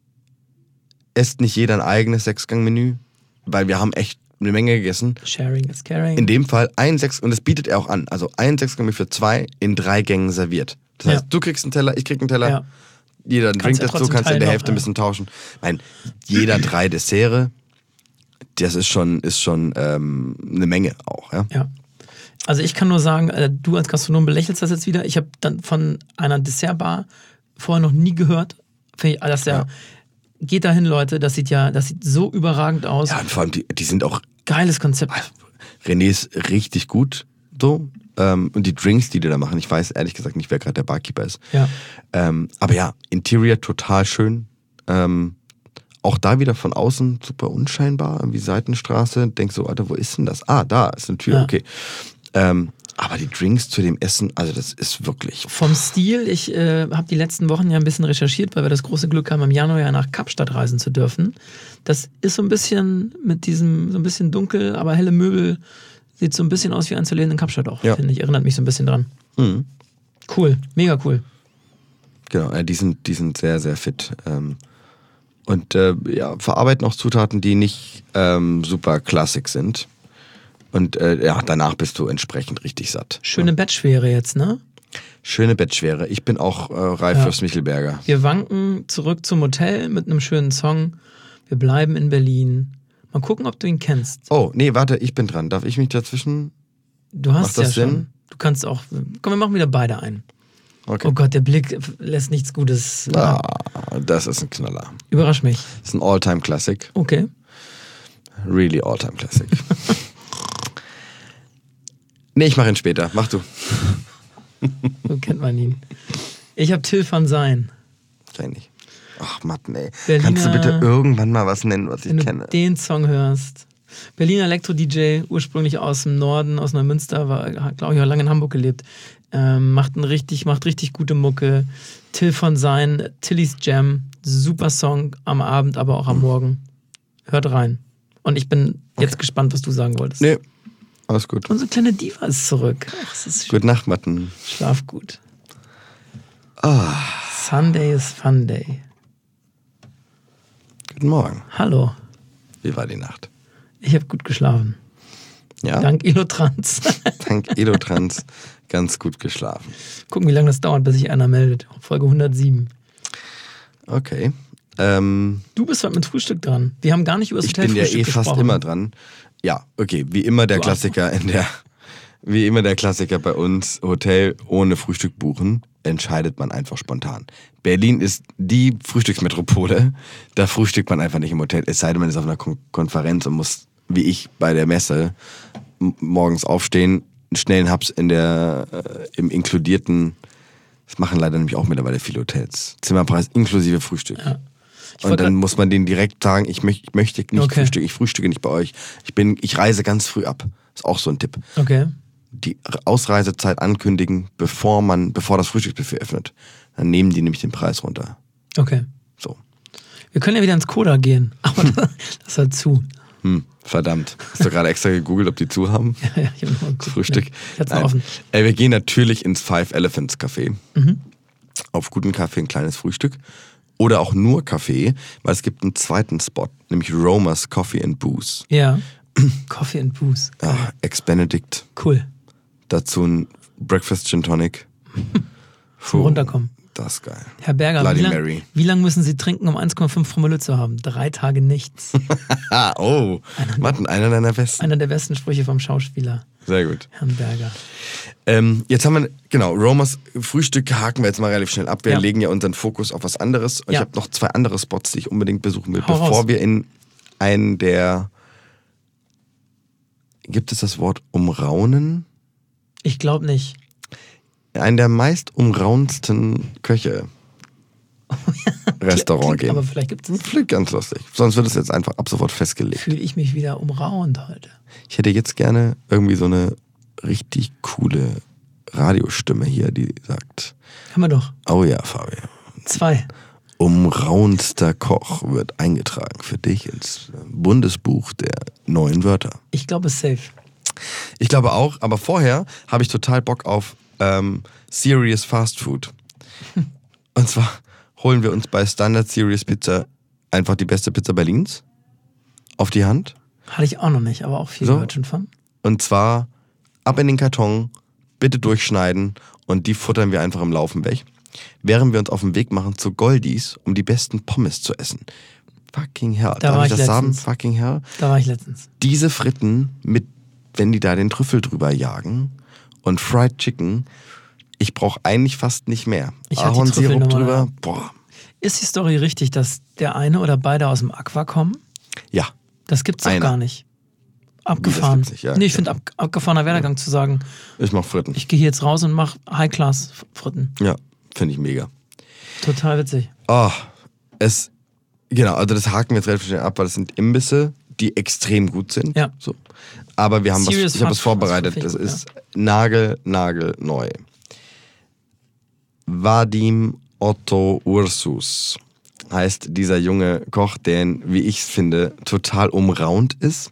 esst nicht jeder ein eigenes 6-Gang-Menü, weil wir haben echt eine Menge gegessen. Sharing is caring. In dem Fall und das bietet er auch an, also ein 6-Gang-Menü für 2 in 3 Gängen serviert. Das heißt, du kriegst einen Teller, ich krieg einen Teller, Ja. jeder einen Drink Kannst ja dazu, trotzdem kannst in der teilen Hälfte ein noch, bisschen tauschen. Nein, jeder 3 Desserts, das ist schon eine Menge auch. Ja? Ja. Also ich kann nur sagen, du als Gastronom belächelst das jetzt wieder. Ich habe dann von einer Dessertbar vorher noch nie gehört. Finde ich, geht dahin, Leute, das sieht so überragend aus. Ja, und vor allem, die sind auch, Geiles Konzept. René ist richtig gut, so. Und die Drinks, die da machen, ich weiß ehrlich gesagt nicht, wer gerade der Barkeeper ist. Ja. Aber ja, Interior total schön. Auch da wieder von außen super unscheinbar, wie Seitenstraße. Denk so, Alter, wo ist denn das? Ah, da ist eine Tür, Ja. okay. Aber die Drinks zu dem Essen, also das ist wirklich... Vom Stil, ich habe die letzten Wochen ja ein bisschen recherchiert, weil wir das große Glück haben, im Januar ja nach Kapstadt reisen zu dürfen. Das ist so ein bisschen mit diesem, so ein bisschen dunkel, aber helle Möbel. Sieht so ein bisschen aus wie ein zu leben in Kapstadt auch, Ja. finde ich. Erinnert mich so ein bisschen dran. Mhm. Cool, mega cool. Genau, die sind sehr, sehr fit. Und verarbeiten auch Zutaten, die nicht super klassik sind. Und danach bist du entsprechend richtig satt. Schöne Bettschwere jetzt, ne? Schöne Bettschwere. Ich bin auch reif fürs Michelberger. Wir wanken zurück zum Hotel mit einem schönen Song. Wir bleiben in Berlin. Mal gucken, ob du ihn kennst. Oh, nee, warte, ich bin dran. Darf ich mich dazwischen? Du hast Macht das ja schon. Sinn? Du kannst auch. Komm, wir machen wieder beide ein. Okay. Oh Gott, der Blick lässt nichts Gutes. Das ist ein Knaller. Überrasch mich. Das ist ein All-Time-Classic. Okay. Really All-Time-Classic. Nee, ich mache ihn später. Mach du. So kennt man ihn. Ich habe Till van Sein. Kenn ich. Ach, Matten, ey. Berliner- Kannst du bitte irgendwann mal was nennen, was Wenn ich du kenne? den Song hörst. Berliner Elektro-DJ, ursprünglich aus dem Norden, aus Neumünster, hat, glaube ich, auch lange in Hamburg gelebt. Macht richtig gute Mucke. Till van Sein, Tillys Jam, super Song am Abend, aber auch am Morgen. Hört rein. Und ich bin jetzt gespannt, was du sagen wolltest. Nee, alles gut. Unsere kleine Diva ist zurück. Ach, es ist Gute Nacht, Matten. Schlaf gut. Sunday is Fun Day. Guten Morgen. Hallo. Wie war die Nacht? Ich habe gut geschlafen. Ja? Dank Elotrans. Dank Elotrans ganz gut geschlafen. Gucken, wie lange das dauert, bis sich einer meldet. Folge 107. Okay. Du bist heute mit Frühstück dran. Wir haben gar nicht über das Ich bin ja Hotelfrühstück fast gesprochen. immer dran. Ja, okay, wie immer der Klassiker in der Wie immer der Klassiker bei uns, Hotel ohne Frühstück buchen, entscheidet man einfach spontan. Berlin ist die Frühstücksmetropole, da frühstückt man einfach nicht im Hotel, es sei denn, man ist auf einer Konferenz und muss, wie ich bei der Messe, morgens aufstehen, einen schnellen Haps im inkludierten, das machen leider nämlich auch mittlerweile viele Hotels, Zimmerpreis inklusive Frühstück. Ja. Und dann muss man denen direkt sagen, ich möchte nicht frühstücken, ich frühstücke nicht bei euch. Ich reise ganz früh ab. Ist auch so ein Tipp. Okay. Die Ausreisezeit ankündigen, bevor das Frühstücksbuffet öffnet. Dann nehmen die nämlich den Preis runter. Okay. So. Wir können ja wieder ins Koda gehen, aber das hat zu. Verdammt. Hast du gerade extra gegoogelt, ob die zu haben? Ja, ich habe nur geguckt. Frühstück. Ich hatte es offen. Wir gehen natürlich ins Five Elephants Café. Auf guten Kaffee ein kleines Frühstück. Oder auch nur Kaffee, weil es gibt einen zweiten Spot, nämlich Roma's Coffee and Booze. Ja, Coffee and Booze. Ja, Ex-Benedict. Cool. Dazu ein Breakfast Gin Tonic. Zum Runterkommen. Das ist geil. Herr Berger, wie lang müssen Sie trinken, um 1,5 Promille zu haben? 3 Tage nichts. Oh, Martin, einer deiner besten. Einer der besten Sprüche vom Schauspieler. Sehr gut. Herrn Berger. Jetzt haben wir, Romas Frühstück haken wir jetzt mal relativ schnell ab. Wir legen ja unseren Fokus auf was anderes. Und ich habe noch 2 andere Spots, die ich unbedingt besuchen will, bevor wir in einen der... Gibt es das Wort umraunen? Ich glaube nicht. Einen der meist umraunsten Köche Restaurant gehen. Aber vielleicht gibt es... Klingt ganz lustig. Sonst wird es jetzt einfach ab sofort festgelegt. Fühle ich mich wieder umraunt heute. Ich hätte jetzt gerne irgendwie so eine richtig coole Radiostimme hier, die sagt... Haben wir doch. Oh ja, Fabian. 2. Umraunster Koch wird eingetragen für dich ins Bundesbuch der neuen Wörter. Ich glaube, es ist safe. Ich glaube auch, aber vorher habe ich total Bock auf Serious Fast Food. Und zwar holen wir uns bei Standard Serious Pizza einfach die beste Pizza Berlins auf die Hand. Hatte ich auch noch nicht, aber auch viel gehört schon von. Und zwar ab in den Karton, bitte durchschneiden und die futtern wir einfach im Laufen weg. Während wir uns auf den Weg machen zu Goldies, um die besten Pommes zu essen. Fucking hell. Darf ich das sagen? Fucking hell. Da war ich letztens. Diese Fritten mit, wenn die da den Trüffel drüber jagen und Fried Chicken, ich brauche eigentlich fast nicht mehr. Ahornsirup drüber, boah. Ist die Story richtig, dass der eine oder beide aus dem Aqua kommen? Ja. Das gibt's doch gar nicht. Abgefahren. Nicht, ja, nee, ich finde abgefahrener Werdegang zu sagen. Ich mach Fritten. Ich gehe hier jetzt raus und mach High-Class-Fritten. Ja, finde ich mega. Total witzig. Genau, also das haken wir jetzt relativ schnell ab, weil das sind Imbisse, die extrem gut sind. Ja. So. Aber wir haben ich habe was vorbereitet. Das ist nagelneu. Vadim Otto Ursus heißt dieser junge Koch, der, wie ich finde, total umraunt ist.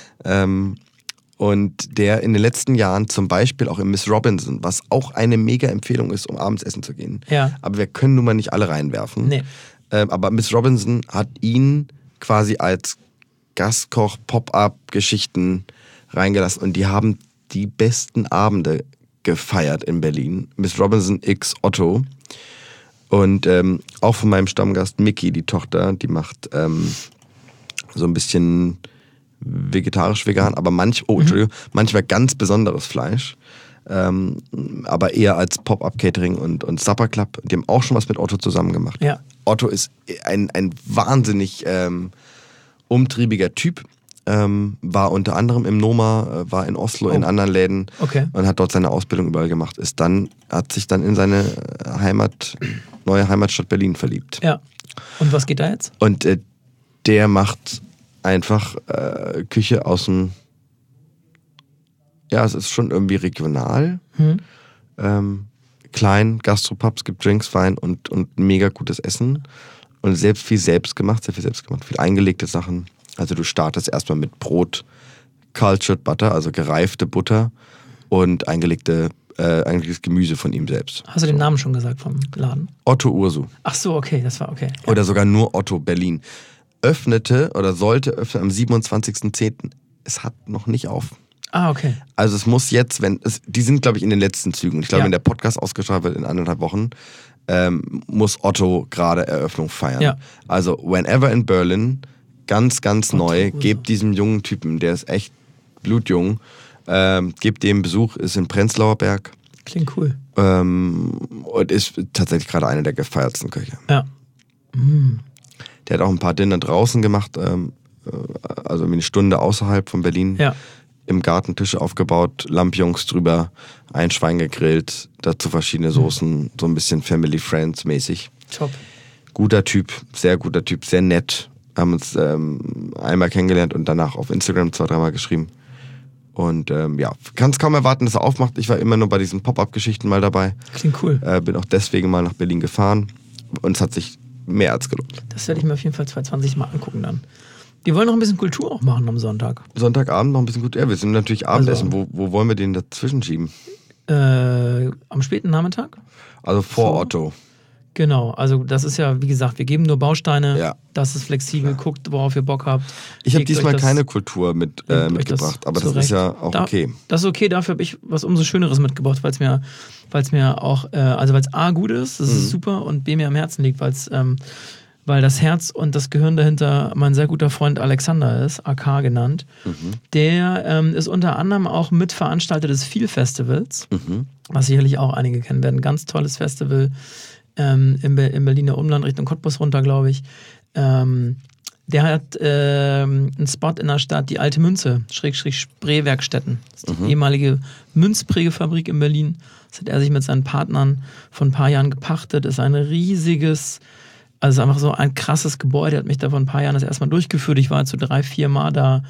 Und der in den letzten Jahren zum Beispiel auch im Miss Robinson, was auch eine mega Empfehlung ist, um abends essen zu gehen. Ja. Aber wir können nun mal nicht alle reinwerfen. Nee. Aber Miss Robinson hat ihn quasi als Gastkoch Pop-up-Geschichten reingelassen und die haben die besten Abende gefeiert in Berlin. Miss Robinson x Otto. Und auch von meinem Stammgast Micky, die Tochter, die macht so ein bisschen vegetarisch-vegan, aber manchmal ganz besonderes Fleisch. Aber eher als Pop-Up-Catering und Supper Club. Die haben auch schon was mit Otto zusammen gemacht. Ja. Otto ist ein wahnsinnig umtriebiger Typ. War unter anderem im Noma, war in Oslo, in anderen Läden und hat dort seine Ausbildung überall gemacht. Hat sich dann in seine neue Heimatstadt Berlin verliebt. Ja. Und was geht da jetzt? Und der macht einfach Küche aus dem... Ja, es ist schon irgendwie regional. Klein, Gastropubs, gibt Drinks, Wein und mega gutes Essen. Und sehr viel selbst gemacht. Viel eingelegte Sachen. Also du startest erstmal mit Brot, Cultured Butter, also gereifte Butter und eingelegtes Gemüse von ihm selbst. Hast du den Namen schon gesagt vom Laden? Otto Ursu. Ach so, okay, das war okay. Ja. Oder sogar nur Otto Berlin. Sollte öffnen am 27.10. Es hat noch nicht auf. Ah, okay. Also es muss jetzt, die sind, glaube ich, in den letzten Zügen. Ich glaube, wenn der Podcast ausgestrahlt wird in 1,5 Wochen, muss Otto gerade Eröffnung feiern. Ja. Also whenever in Berlin, ganz neu, gebt diesem jungen Typen, der ist echt blutjung, Gebt dem Besuch, ist in Prenzlauer Berg. Klingt cool. Und ist tatsächlich gerade einer der gefeiertsten Köche. Ja. Der hat auch ein paar Dinner draußen gemacht, also eine Stunde außerhalb von Berlin. Ja. Im Garten Tische aufgebaut, Lampions drüber, ein Schwein gegrillt, dazu verschiedene Soßen, so ein bisschen Family Friends mäßig. Top. Guter Typ, sehr nett. Haben uns einmal kennengelernt und danach auf Instagram 2-3 Mal geschrieben. Und kann es kaum erwarten, dass er aufmacht. Ich war immer nur bei diesen Pop-Up-Geschichten mal dabei. Klingt cool. Bin auch deswegen mal nach Berlin gefahren und es hat sich mehr als gelohnt. Das werde ich mir auf jeden Fall 2020 mal angucken dann. Wir wollen noch ein bisschen Kultur auch machen am Sonntag. Sonntagabend noch ein bisschen gut. Ja, wir sind natürlich Abendessen. Wo wollen wir den dazwischen schieben? Am späten Nachmittag? Also vor Otto. Genau, also das ist ja, wie gesagt, wir geben nur Bausteine, Ja. das ist flexibel, guckt, worauf ihr Bock habt. Ich habe Legt diesmal euch das- keine Kultur mitgebracht, aber das ist ja auch okay. Das ist okay, dafür habe ich was umso Schöneres mitgebracht, weil es mir auch, also weil es A gut ist, das ist super, und B mir am Herzen liegt, weil das Herz und das Gehirn dahinter mein sehr guter Freund Alexander ist, AK genannt. Der ist unter anderem auch Mitveranstalter des Feel-Festivals, was sicherlich auch einige kennen werden. Ganz tolles Festival im Berliner Umland Richtung Cottbus runter, glaube ich. Der hat einen Spot in der Stadt, die Alte Münze, Spreewerkstätten. Das ist die ehemalige Münzprägefabrik in Berlin. Das hat er sich mit seinen Partnern vor ein paar Jahren gepachtet. Das ist ein riesiges, also einfach so ein krasses Gebäude. Er hat mich da vor ein paar Jahren das erstmal durchgeführt. Ich war jetzt so 3-4 Mal da.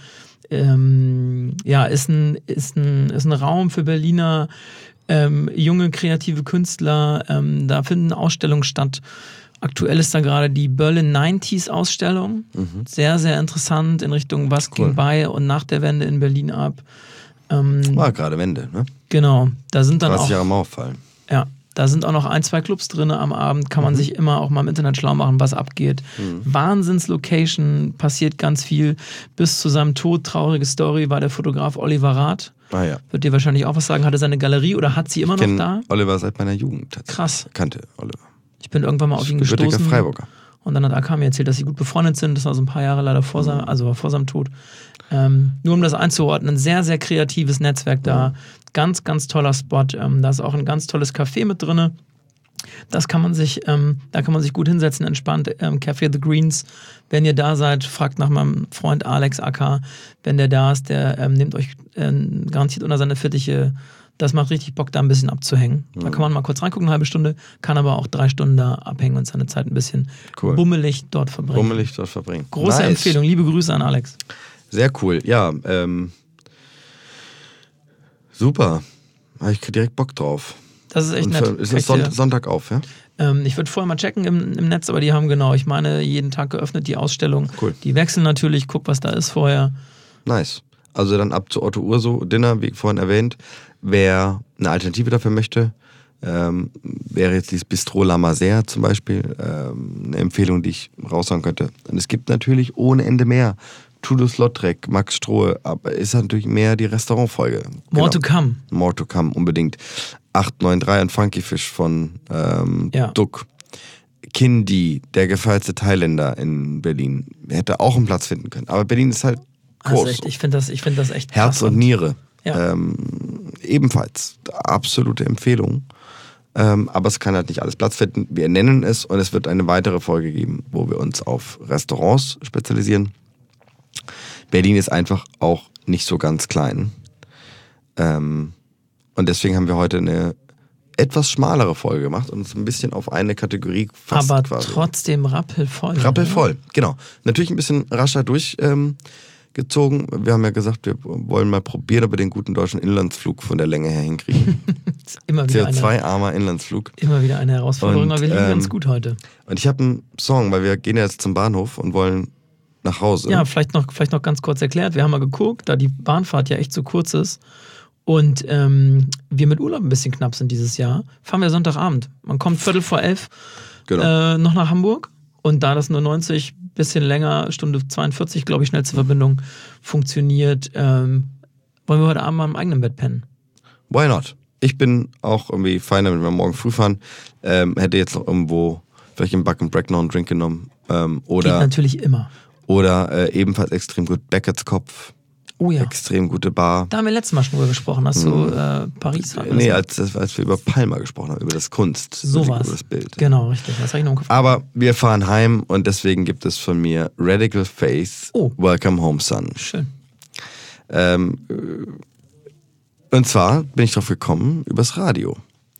Ist ein Raum für Berliner junge kreative Künstler. Da finden Ausstellungen statt. Aktuell ist da gerade die Berlin 90s Ausstellung. Sehr, sehr interessant in Richtung, was ging bei und nach der Wende in Berlin ab. War gerade Wende, ne? Genau, da sind dann 30 auch... Jahre Mauerfall. Ja, da sind auch noch 1-2 Clubs drin am Abend. Kann man sich immer auch mal im Internet schlau machen, was abgeht. Wahnsinns-Location, passiert ganz viel. Bis zu seinem Tod, traurige Story, war der Fotograf Oliver Rath. Ah ja. Wird dir wahrscheinlich auch was sagen. Hatte seine Galerie oder hat sie immer noch da? Oliver seit meiner Jugend tatsächlich. Krass. Kannte Oliver. Ich bin irgendwann mal auf ihn gestoßen. Gebürtiger Freiburger. Und dann hat AK mir erzählt, dass sie gut befreundet sind. Das war so ein paar Jahre leider vor seinem Tod. Nur um das einzuordnen, ein sehr, sehr kreatives Netzwerk da. Ganz, ganz toller Spot. Da ist auch ein ganz tolles Café mit drin. Da kann man sich gut hinsetzen, entspannt. Café The Greens. Wenn ihr da seid, fragt nach meinem Freund Alex AK. Wenn der da ist, der nimmt euch garantiert unter seine Fittiche. Das macht richtig Bock, da ein bisschen abzuhängen. Da kann man mal kurz reingucken, eine halbe Stunde, kann aber auch 3 Stunden da abhängen und seine Zeit ein bisschen bummelig dort verbringen. Große Empfehlung, liebe Grüße an Alex. Sehr cool, ja. Super, habe ich direkt Bock drauf. Das ist echt nett. Ist es Sonntag auf, ja? Ich würde vorher mal checken im Netz, aber die haben ich meine, jeden Tag geöffnet, die Ausstellung. Cool. Die wechseln natürlich, guck, was da ist vorher. Nice. Also dann ab zu Otto Urso Dinner, wie vorhin erwähnt. Wer eine Alternative dafür möchte, wäre jetzt dieses Bistro La Mazère zum Beispiel eine Empfehlung, die ich raushauen könnte. Und es gibt natürlich ohne Ende mehr. Toulouse-Lautrec, Max Strohe, aber ist natürlich mehr die Restaurantfolge. More to come. More to come, unbedingt. 893 und Funky Fish von Duck. Kindi, der gefeierte Thailänder in Berlin, hätte auch einen Platz finden können. Aber Berlin ist halt groß. Also ich finde das echt Herz krass. und Niere. Ja. Ebenfalls absolute Empfehlung. Aber es kann halt nicht alles Platz finden. Wir nennen es und es wird eine weitere Folge geben, wo wir uns auf Restaurants spezialisieren. Berlin ist einfach auch nicht so ganz klein. Und deswegen haben wir heute eine etwas schmalere Folge gemacht und uns ein bisschen auf eine Kategorie fast aber quasi. Trotzdem rappelvoll. Rappelvoll, genau. Natürlich ein bisschen rascher durchgezogen. Wir haben ja gesagt, wir wollen mal probieren, ob wir den guten deutschen Inlandsflug von der Länge her hinkriegen. CO2-armer Inlandsflug. Immer wieder eine Herausforderung, Und, aber wir liegen ganz gut heute. Und ich habe einen Song, weil wir gehen ja jetzt zum Bahnhof und wollen nach Hause. Ja, vielleicht noch ganz kurz erklärt. Wir haben mal geguckt, da die Bahnfahrt ja echt so kurz ist und wir mit Urlaub ein bisschen knapp sind dieses Jahr, fahren wir Sonntagabend. Man kommt 11:15 noch nach Hamburg und da das nur 90, bisschen länger, Stunde 42, glaube ich, schnellste Verbindung funktioniert, wollen wir heute Abend mal im eigenen Bett pennen. Why not? Ich bin auch irgendwie fein damit, wenn wir morgen früh fahren. Hätte jetzt noch irgendwo vielleicht im Buck and Break noch einen Drink genommen. Geht natürlich immer. Oder ebenfalls extrem gut Beckett's Kopf. Oh ja. Extrem gute Bar. Da haben wir letztes Mal schon drüber gesprochen, hast du Paris hatten. Nee, als wir über Palma gesprochen haben, über das Kunst. So über was. das Bild. Genau, richtig. Das habe ich noch im Kopf. Aber wir fahren heim und deswegen gibt es von mir Radical Faith, Welcome Home Son. Schön. Und zwar bin ich drauf gekommen übers Radio.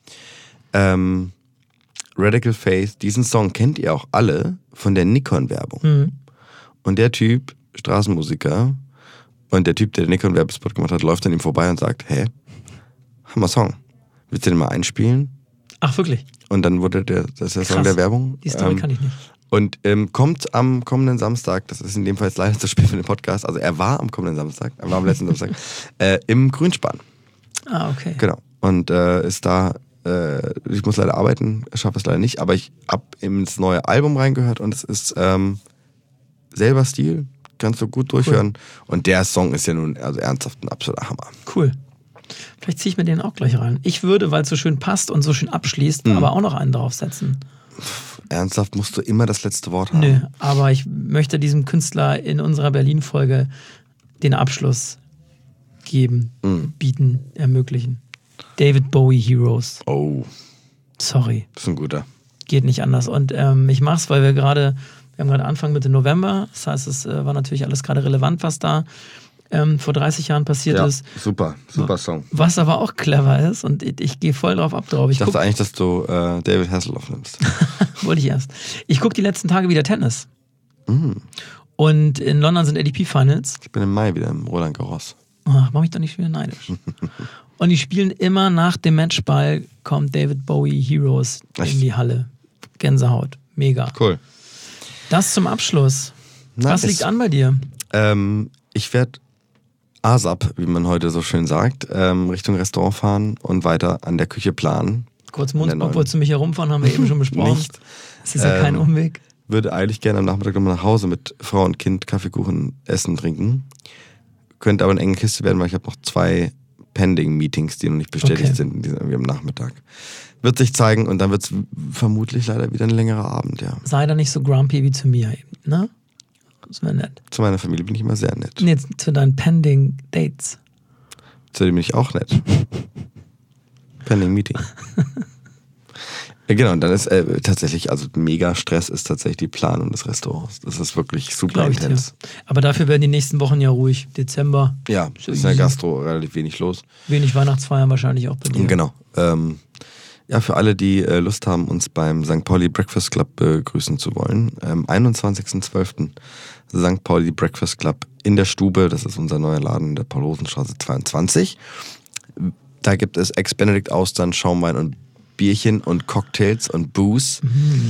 Radical Faith, diesen Song kennt ihr auch alle von der Nikon-Werbung. Mhm. Und der Typ, Straßenmusiker, und der Typ, der den Nikon-Werbespot gemacht hat, läuft an ihm vorbei und sagt, hey, Hammer Song, willst du den mal einspielen? Ach, wirklich? Und dann wurde das ist der Song der Werbung. Die Story kann ich nicht. Und kommt am kommenden Samstag, das ist in dem Fall jetzt leider zu spät für den Podcast, also er war am kommenden Samstag, er war am letzten Samstag, im Grünspan. Ah, okay. Genau. Und ist da, ich muss leider arbeiten, schaffe es leider nicht, aber ich habe ins neue Album reingehört und es ist selber Stil, kannst du gut durchhören. Cool. Und der Song ist ja nun also ernsthaft ein absoluter Hammer. Cool. Vielleicht ziehe ich mir den auch gleich rein. Ich würde, weil es so schön passt und so schön abschließt, aber auch noch einen draufsetzen. Ernsthaft musst du immer das letzte Wort haben. Nö, aber ich möchte diesem Künstler in unserer Berlin-Folge den Abschluss geben, bieten, ermöglichen. David Bowie Heroes. Oh. Sorry. Das ist ein guter. Geht nicht anders. Und ich mach's, weil wir haben gerade Anfang Mitte November. Das heißt, es war natürlich alles gerade relevant, was da vor 30 Jahren passiert ist. Super Song. Was aber auch clever ist, und ich gehe voll drauf ab drauf. Ich dachte eigentlich, dass du David Hasselhoff nimmst. Wollte ich erst. Ich gucke die letzten Tage wieder Tennis. Und in London sind ATP-Finals. Ich bin im Mai wieder im Roland Garros. Ach, mach mich doch nicht wieder neidisch. Und die spielen immer nach dem Matchball, kommt David Bowie Heroes in die Halle. Gänsehaut. Mega. Cool. Das zum Abschluss. Nice. Was liegt an bei dir? Ich werde ASAP, wie man heute so schön sagt, Richtung Restaurant fahren und weiter an der Küche planen. Kurz Mund, wolltest du mich herumfahren, haben wir eben schon besprochen. Nicht. Es ist ja kein Umweg. Würde eigentlich gerne am Nachmittag nochmal nach Hause mit Frau und Kind Kaffeekuchen essen, trinken. Könnte aber eine enge Kiste werden, weil ich habe noch 2 Pending-Meetings, die noch nicht bestätigt sind, die sind irgendwie am Nachmittag. Wird sich zeigen und dann wird es vermutlich leider wieder ein längerer Abend, ja. Sei da nicht so grumpy wie zu mir eben, ne? Das wäre nett. Zu meiner Familie bin ich immer sehr nett. Nee, zu deinen Pending Dates. Zu dem bin ich auch nett. Pending Meeting. Ja, genau, und dann ist tatsächlich, also mega Stress ist tatsächlich die Planung des Restaurants. Das ist wirklich super intens. Ja. Aber dafür werden die nächsten Wochen ja ruhig. Dezember. Ja, ist in der Gastro relativ wenig los. Wenig Weihnachtsfeiern wahrscheinlich auch bei dir. Genau. Ja, für alle, die Lust haben, uns beim St. Pauli Breakfast Club begrüßen zu wollen. Am 21.12. St. Pauli Breakfast Club in der Stube. Das ist unser neuer Laden in der Paul-Rosen-Straße 22. Da gibt es Ex-Benedict Austern, Schaumwein und Bierchen und Cocktails und Booze.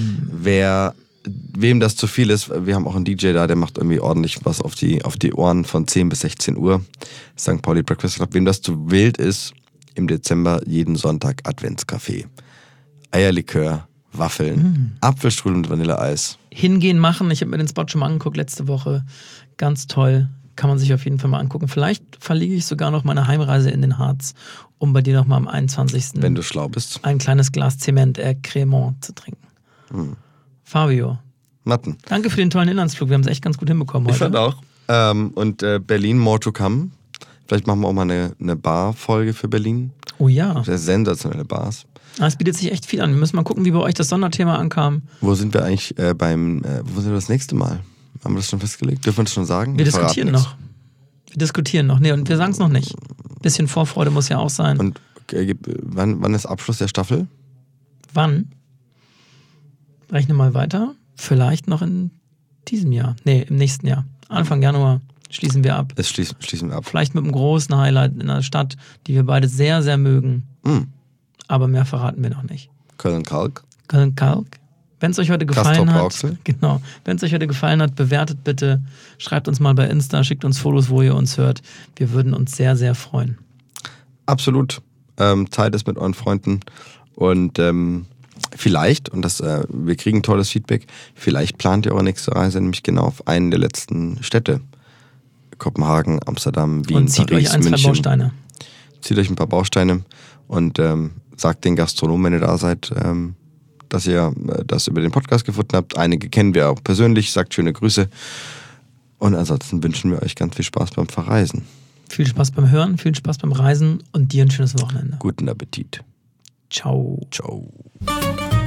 Wem das zu viel ist, wir haben auch einen DJ da, der macht irgendwie ordentlich was auf die Ohren von 10 bis 16 Uhr. St. Pauli Breakfast Club. Wem das zu wild ist, im Dezember jeden Sonntag Adventskaffee. Eierlikör, Waffeln, Apfelstrudel und Vanilleeis. Hingehen, machen. Ich habe mir den Spot schon mal angeguckt letzte Woche. Ganz toll. Kann man sich auf jeden Fall mal angucken. Vielleicht verlege ich sogar noch meine Heimreise in den Harz, um bei dir noch mal am 21. Wenn du schlau bist. Ein kleines Glas Zement, Cremant zu trinken. Fabio. Matten. Danke für den tollen Inlandsflug. Wir haben es echt ganz gut hinbekommen heute. Ich fand auch. Und Berlin, more to come. Vielleicht machen wir auch mal eine Bar-Folge für Berlin. Oh ja. Sehr sensationelle Bars. Es bietet sich echt viel an. Wir müssen mal gucken, wie bei euch das Sonderthema ankam. Wo sind wir eigentlich wo sind wir das nächste Mal? Haben wir das schon festgelegt? Dürfen wir das schon sagen? Wir diskutieren noch. Nee, und wir sagen es noch nicht. Bisschen Vorfreude muss ja auch sein. Und wann ist Abschluss der Staffel? Wann? Rechne mal weiter. Vielleicht noch in diesem Jahr. Nee, im nächsten Jahr. Anfang Januar schließen wir ab. Schließen wir ab. Vielleicht mit einem großen Highlight in einer Stadt, die wir beide sehr, sehr mögen. Aber mehr verraten wir noch nicht. Köln-Kalk. Köln-Kalk. Wenn es euch heute gefallen hat, genau. Wenn es euch heute gefallen hat, bewertet bitte, schreibt uns mal bei Insta, schickt uns Fotos, wo ihr uns hört. Wir würden uns sehr, sehr freuen. Absolut. Teilt es mit euren Freunden und vielleicht, und wir kriegen tolles Feedback, vielleicht plant ihr eure nächste Reise nämlich genau auf einen der letzten Städte. Kopenhagen, Amsterdam, Wien, und zieht Paris, euch ein, München. 2 Bausteine. Zieht euch ein paar Bausteine und sagt den Gastronomen, wenn ihr da seid, dass ihr das über den Podcast gefunden habt. Einige kennen wir auch persönlich, sagt schöne Grüße. Und ansonsten wünschen wir euch ganz viel Spaß beim Verreisen. Viel Spaß beim Hören, viel Spaß beim Reisen und dir ein schönes Wochenende. Guten Appetit. Ciao. Ciao.